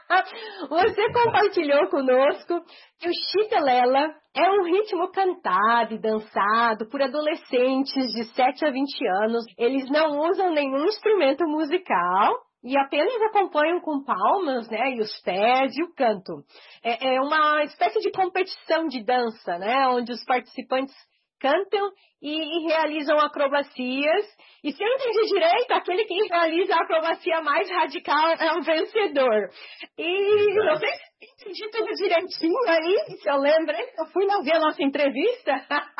você compartilhou conosco que o Chitelela é um ritmo cantado e dançado por adolescentes de sete a vinte anos. Eles não usam nenhum instrumento musical e apenas acompanham com palmas, né, e os pés e o canto. É, é uma espécie de competição de dança, né, onde os participantes cantam e, e realizam acrobacias. E se eu entendi direito, aquele que realiza a acrobacia mais radical é o vencedor. E não sei se entendi tudo direitinho aí, se eu lembro, eu fui lá ver a nossa entrevista.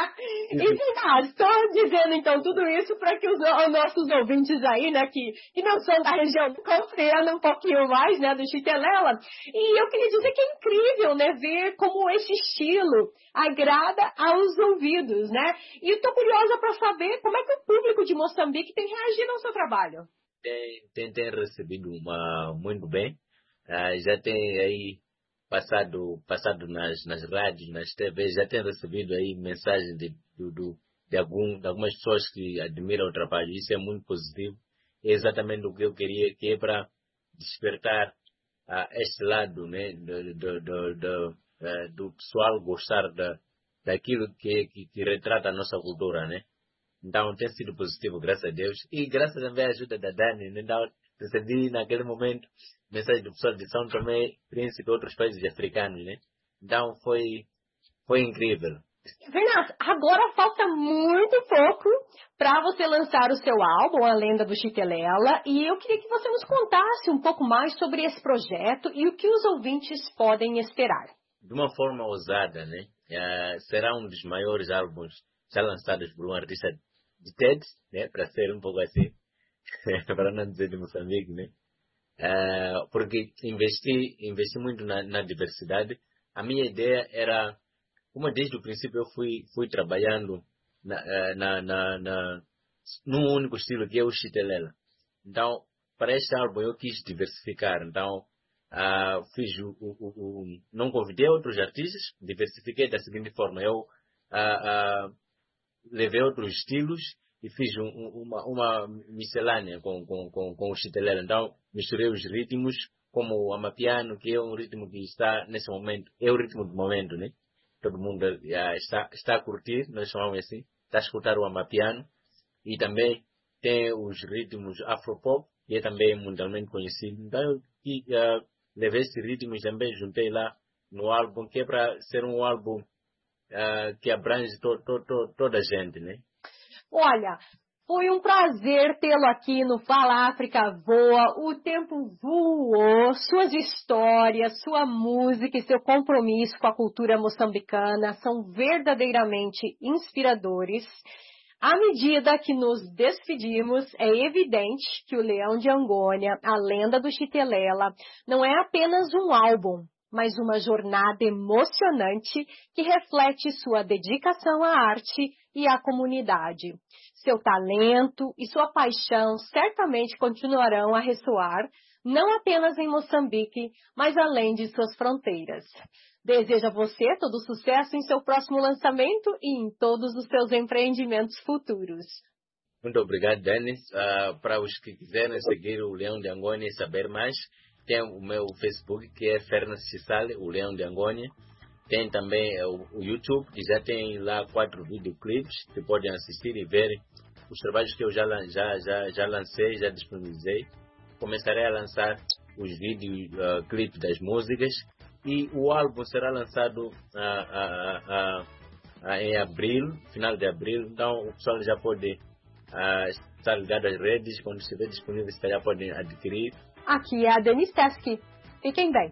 E ah, estou dizendo então tudo isso para que os, os nossos ouvintes aí, né, que, que não são da região, compreendam um pouquinho mais, né, do Chitelela. E eu queria dizer que é incrível, né, ver como esse estilo agrada aos ouvidos, né? E eu estou curiosa para saber como é que o público de Moçambique tem reagido ao seu trabalho. Tem, tem, tem recebido uma, muito bem. Uh, já tem aí passado, passado nas, nas rádios, nas T Vs, já tem recebido aí mensagens de, de, de, de, algum, de algumas pessoas que admiram o trabalho. Isso é muito positivo. É exatamente o que eu queria, que é para despertar uh, este lado, né, do, do, do, do, uh, do pessoal gostar da, daquilo que, que, que retrata a nossa cultura, né? Então tem sido positivo, graças a Deus. E graças também à ajuda da Dani, né? Então, recebi naquele momento mensagem do pessoal de São Tomé, Príncipe e outros países africanos, né? Então foi, foi incrível. Fernando, agora falta muito pouco para você lançar o seu álbum, A Lenda do Chitelela, e eu queria que você nos contasse um pouco mais sobre esse projeto e o que os ouvintes podem esperar. De uma forma ousada, né? Uh, será um dos maiores álbuns já lançados por um artista de T E D, né? Para ser um pouco assim, para não dizer de Moçambique, né? Uh, porque investi, investi muito na, na diversidade. A minha ideia era como desde o princípio eu fui, fui trabalhando na, na, na, na, num único estilo que é o Chitelela. Então, para este álbum eu quis diversificar. Então, uh, fiz o, o, o, o, não convidei outros artistas, diversifiquei da seguinte forma. Eu uh, uh, levei outros estilos e fiz um, uma, uma miscelânea com, com, com, com o Chitelela. Então, misturei os ritmos, como o amapiano, que é um ritmo que está nesse momento, é o ritmo do momento, né? Todo mundo uh, está, está a curtir, nós chamamos assim, está a escutar o amapiano. E também tem os ritmos afropop, que é também mundialmente conhecido. Então eu uh, levei esses ritmos também, juntei lá no álbum, que é para ser um álbum uh, que abrange to, to, to, toda a gente, né? Olha, foi um prazer tê-lo aqui no Fala África Voa. O tempo voou, suas histórias, sua música e seu compromisso com a cultura moçambicana são verdadeiramente inspiradores. À medida que nos despedimos, é evidente que o Leão de Angônia, a lenda do Chitelela, não é apenas um álbum, mas uma jornada emocionante que reflete sua dedicação à arte e à comunidade. Seu talento e sua paixão certamente continuarão a ressoar, não apenas em Moçambique, mas além de suas fronteiras. Desejo a você todo sucesso em seu próximo lançamento e em todos os seus empreendimentos futuros. Muito obrigado, Dennis. Uh, para os que quiserem seguir o Leão de Angônia e saber mais, tem o meu Facebook, que é Fernando Chisale, o Leão de Angônia. Tem também uh, o YouTube, que já tem lá quatro videoclipes que podem assistir e ver os trabalhos que eu já, já, já, já lancei, já disponibilizei. Começarei a lançar os videoclipes uh, das músicas. E o álbum será lançado uh, uh, uh, uh, em abril, final de abril. Então o pessoal já pode uh, estar ligado às redes. Quando estiver disponível, já podem adquirir. Aqui é a Denise Teske. Fiquem bem.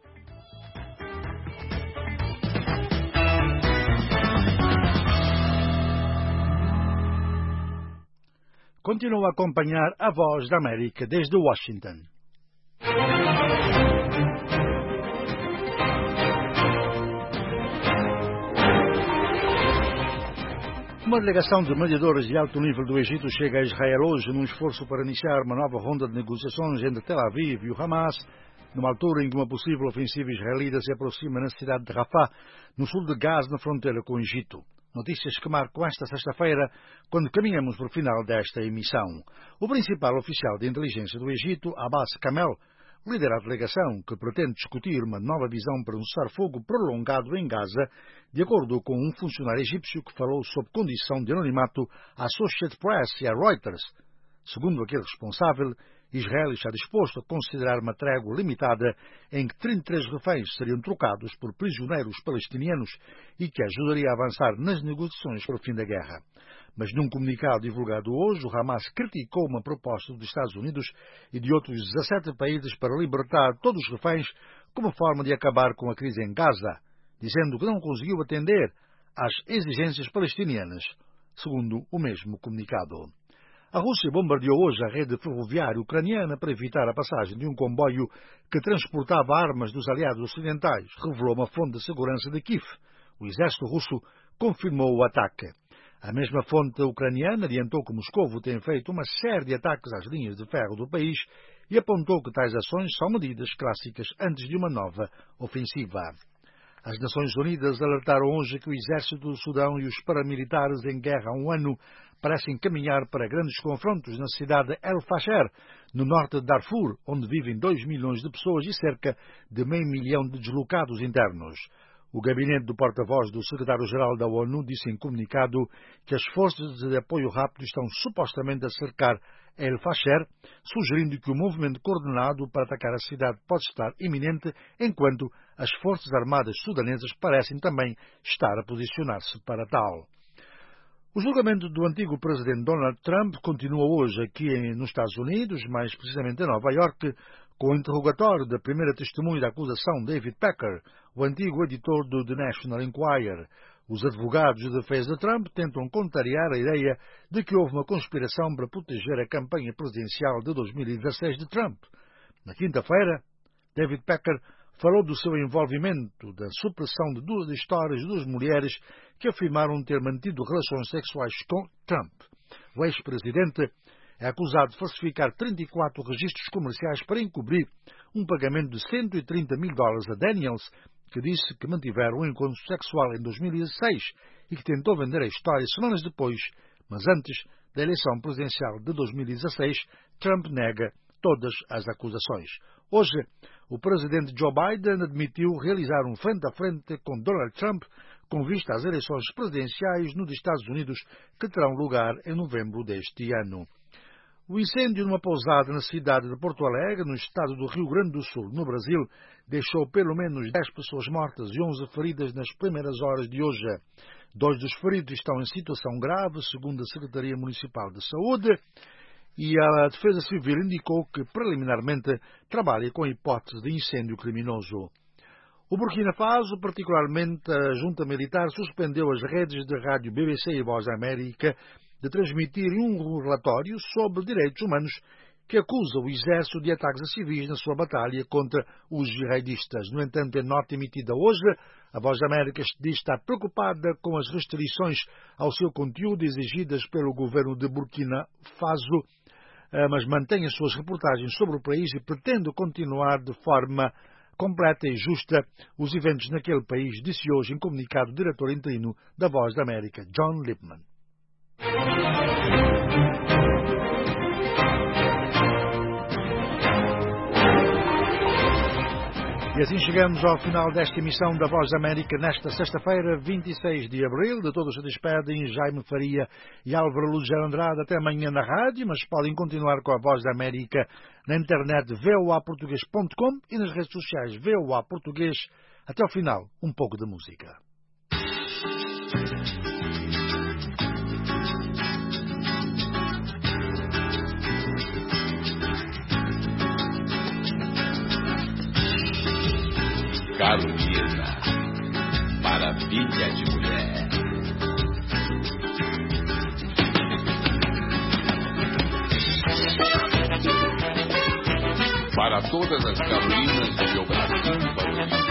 Continua a acompanhar a Voz da América desde Washington. Uma delegação de mediadores de alto nível do Egito chega a Israel hoje num esforço para iniciar uma nova ronda de negociações entre Tel Aviv e o Hamas, numa altura em que uma possível ofensiva israelita se aproxima na cidade de Rafah, no sul de Gaza, na fronteira com o Egito. Notícias que marcam esta sexta-feira, quando caminhamos para o final desta emissão. O principal oficial de inteligência do Egito, Abbas Kamel, lidera a delegação que pretende discutir uma nova visão para um cessar-fogo prolongado em Gaza, de acordo com um funcionário egípcio que falou sob condição de anonimato à Associated Press e à Reuters. Segundo aquele responsável, Israel está disposto a considerar uma trégua limitada em que trinta e três reféns seriam trocados por prisioneiros palestinianos e que ajudaria a avançar nas negociações para o fim da guerra. Mas num comunicado divulgado hoje, o Hamas criticou uma proposta dos Estados Unidos e de outros dezassete países para libertar todos os reféns como forma de acabar com a crise em Gaza, dizendo que não conseguiu atender às exigências palestinianas, segundo o mesmo comunicado. A Rússia bombardeou hoje a rede ferroviária ucraniana para evitar a passagem de um comboio que transportava armas dos aliados ocidentais, revelou uma fonte de segurança de Kiev. O exército russo confirmou o ataque. A mesma fonte ucraniana adiantou que Moscovo tem feito uma série de ataques às linhas de ferro do país e apontou que tais ações são medidas clássicas antes de uma nova ofensiva. As Nações Unidas alertaram hoje que o exército do Sudão e os paramilitares em guerra há um ano parecem caminhar para grandes confrontos na cidade de El Fasher, no norte de Darfur, onde vivem dois milhões de pessoas e cerca de meio milhão de deslocados internos. O gabinete do porta-voz do secretário-geral da ONU disse em comunicado que as forças de apoio rápido estão supostamente a cercar El Fasher, sugerindo que o movimento coordenado para atacar a cidade pode estar iminente, enquanto as forças armadas sudanesas parecem também estar a posicionar-se para tal. O julgamento do antigo presidente Donald Trump continua hoje aqui nos Estados Unidos, mais precisamente em Nova Iorque, com o interrogatório da primeira testemunha da acusação, David Packer, o antigo editor do The National Enquirer. Os advogados de defesa de Trump tentam contrariar a ideia de que houve uma conspiração para proteger a campanha presidencial de dois mil e dezasseis de Trump. Na quinta-feira, David Packer falou do seu envolvimento, da supressão de duas histórias de duas mulheres que afirmaram ter mantido relações sexuais com Trump. O ex-presidente é acusado de falsificar trinta e quatro registros comerciais para encobrir um pagamento de cento e trinta mil dólares a Daniels, que disse que mantiveram um encontro sexual em dois mil e dezesseis e que tentou vender a história semanas depois, mas antes da eleição presidencial de dois mil e dezesseis, Trump nega todas as acusações. Hoje, o presidente Joe Biden admitiu realizar um frente-a-frente com Donald Trump com vista às eleições presidenciais nos Estados Unidos que terão lugar em novembro deste ano. O incêndio numa pousada na cidade de Porto Alegre, no estado do Rio Grande do Sul, no Brasil, deixou pelo menos dez pessoas mortas e onze feridas nas primeiras horas de hoje. Dois dos feridos estão em situação grave, segundo a Secretaria Municipal de Saúde, e a Defesa Civil indicou que, preliminarmente, trabalha com a hipótese de incêndio criminoso. O Burkina Faso, particularmente a junta militar, suspendeu as redes de rádio B B C e Voz da América de transmitirem um relatório sobre direitos humanos que acusa o exército de ataques a civis na sua batalha contra os jihadistas. No entanto, em nota emitida hoje, a Voz da América diz estar preocupada com as restrições ao seu conteúdo exigidas pelo governo de Burkina Faso, mas mantém as suas reportagens sobre o país e pretende continuar de forma completa e justa os eventos naquele país, disse hoje em comunicado o diretor interino da Voz da América, John Lipman. E assim chegamos ao final desta emissão da Voz da América nesta sexta-feira, vinte e seis de abril. De todos se despedem Jaime Faria e Álvaro Lugero Andrade até amanhã na rádio, mas podem continuar com a Voz da América na internet v o a português ponto com e nas redes sociais V O A Português. Até ao final, um pouco de música. Carolina, maravilha de mulher. Para todas as Carolinas do meu Brasil favorito.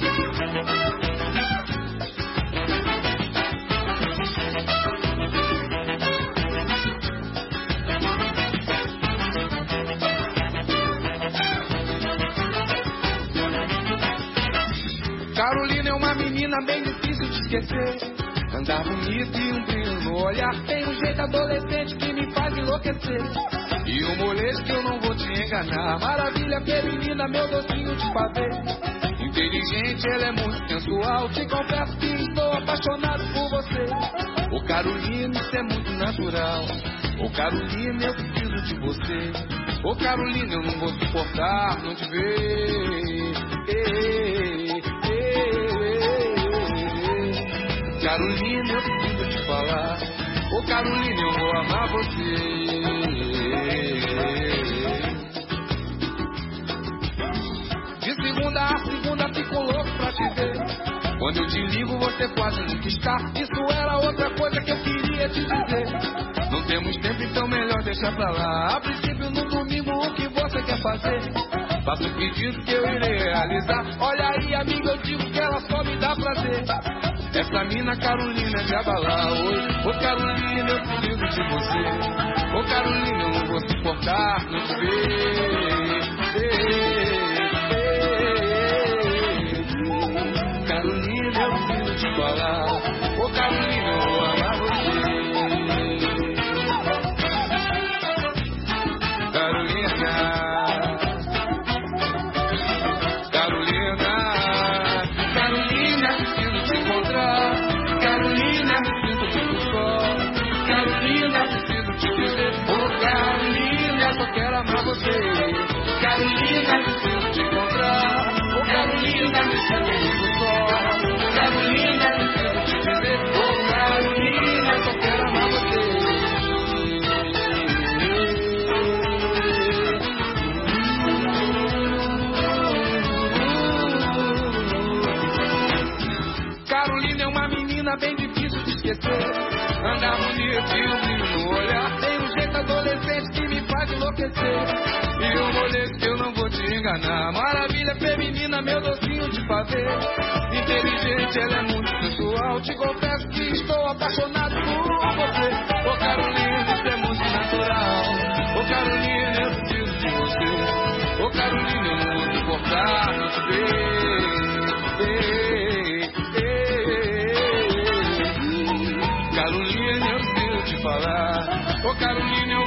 Carolina é uma menina bem difícil de esquecer. Andar bonito e um brilho no olhar. Tem um jeito adolescente que me faz enlouquecer. E um molejo que eu não vou te enganar. Maravilha feminina, meu docinho de pavê. Inteligente, ela é muito sensual. Te confesso que estou apaixonado por você. Ô Carolina, isso é muito natural. Ô Carolina, eu preciso de você. Ô Carolina, eu não vou suportar não te ver. Ei, Carolina, eu preciso te falar. Ô Carolina, eu vou amar você. De segunda a segunda fico louco pra te ver. Quando eu te ligo você quase nunca está. Isso era outra coisa que eu queria te dizer. Não temos tempo, então melhor deixar pra lá. A princípio no domingo o que você quer fazer? Faço o pedido que eu irei realizar. Olha aí amiga, eu digo que ela só me dá prazer. Essa mina Carolina é de abalar. Oi, ô Carolina, eu preciso de você. Ô Carolina, eu não vou suportar não te ver. Carolina, eu preciso te falar. Ô Carolina, eu vou amar você. Carolina, Carolina, preciso te encontrar. Oh, Carolina, me sinto muito só. Carolina, preciso te dizer. Oh, Carolina, só quero amar você. Carolina é uma menina bem difícil de esquecer. Anda bonito e um brilho no olhar. Tem um jeito adolescente que me faz enlouquecer. E eu molhei que eu não vou te enganar. Maravilha feminina, meu docinho de pavê. Inteligente, ela é muito sensual. Te confesso que estou apaixonado por você. Ô Carolina, isso é muito natural. Ô Carolina, eu preciso de você. Ô Carolina, eu não vou suportar não te ver. Ei, ei, ei. Carolina, eu preciso te falar. Ô Carolina, eu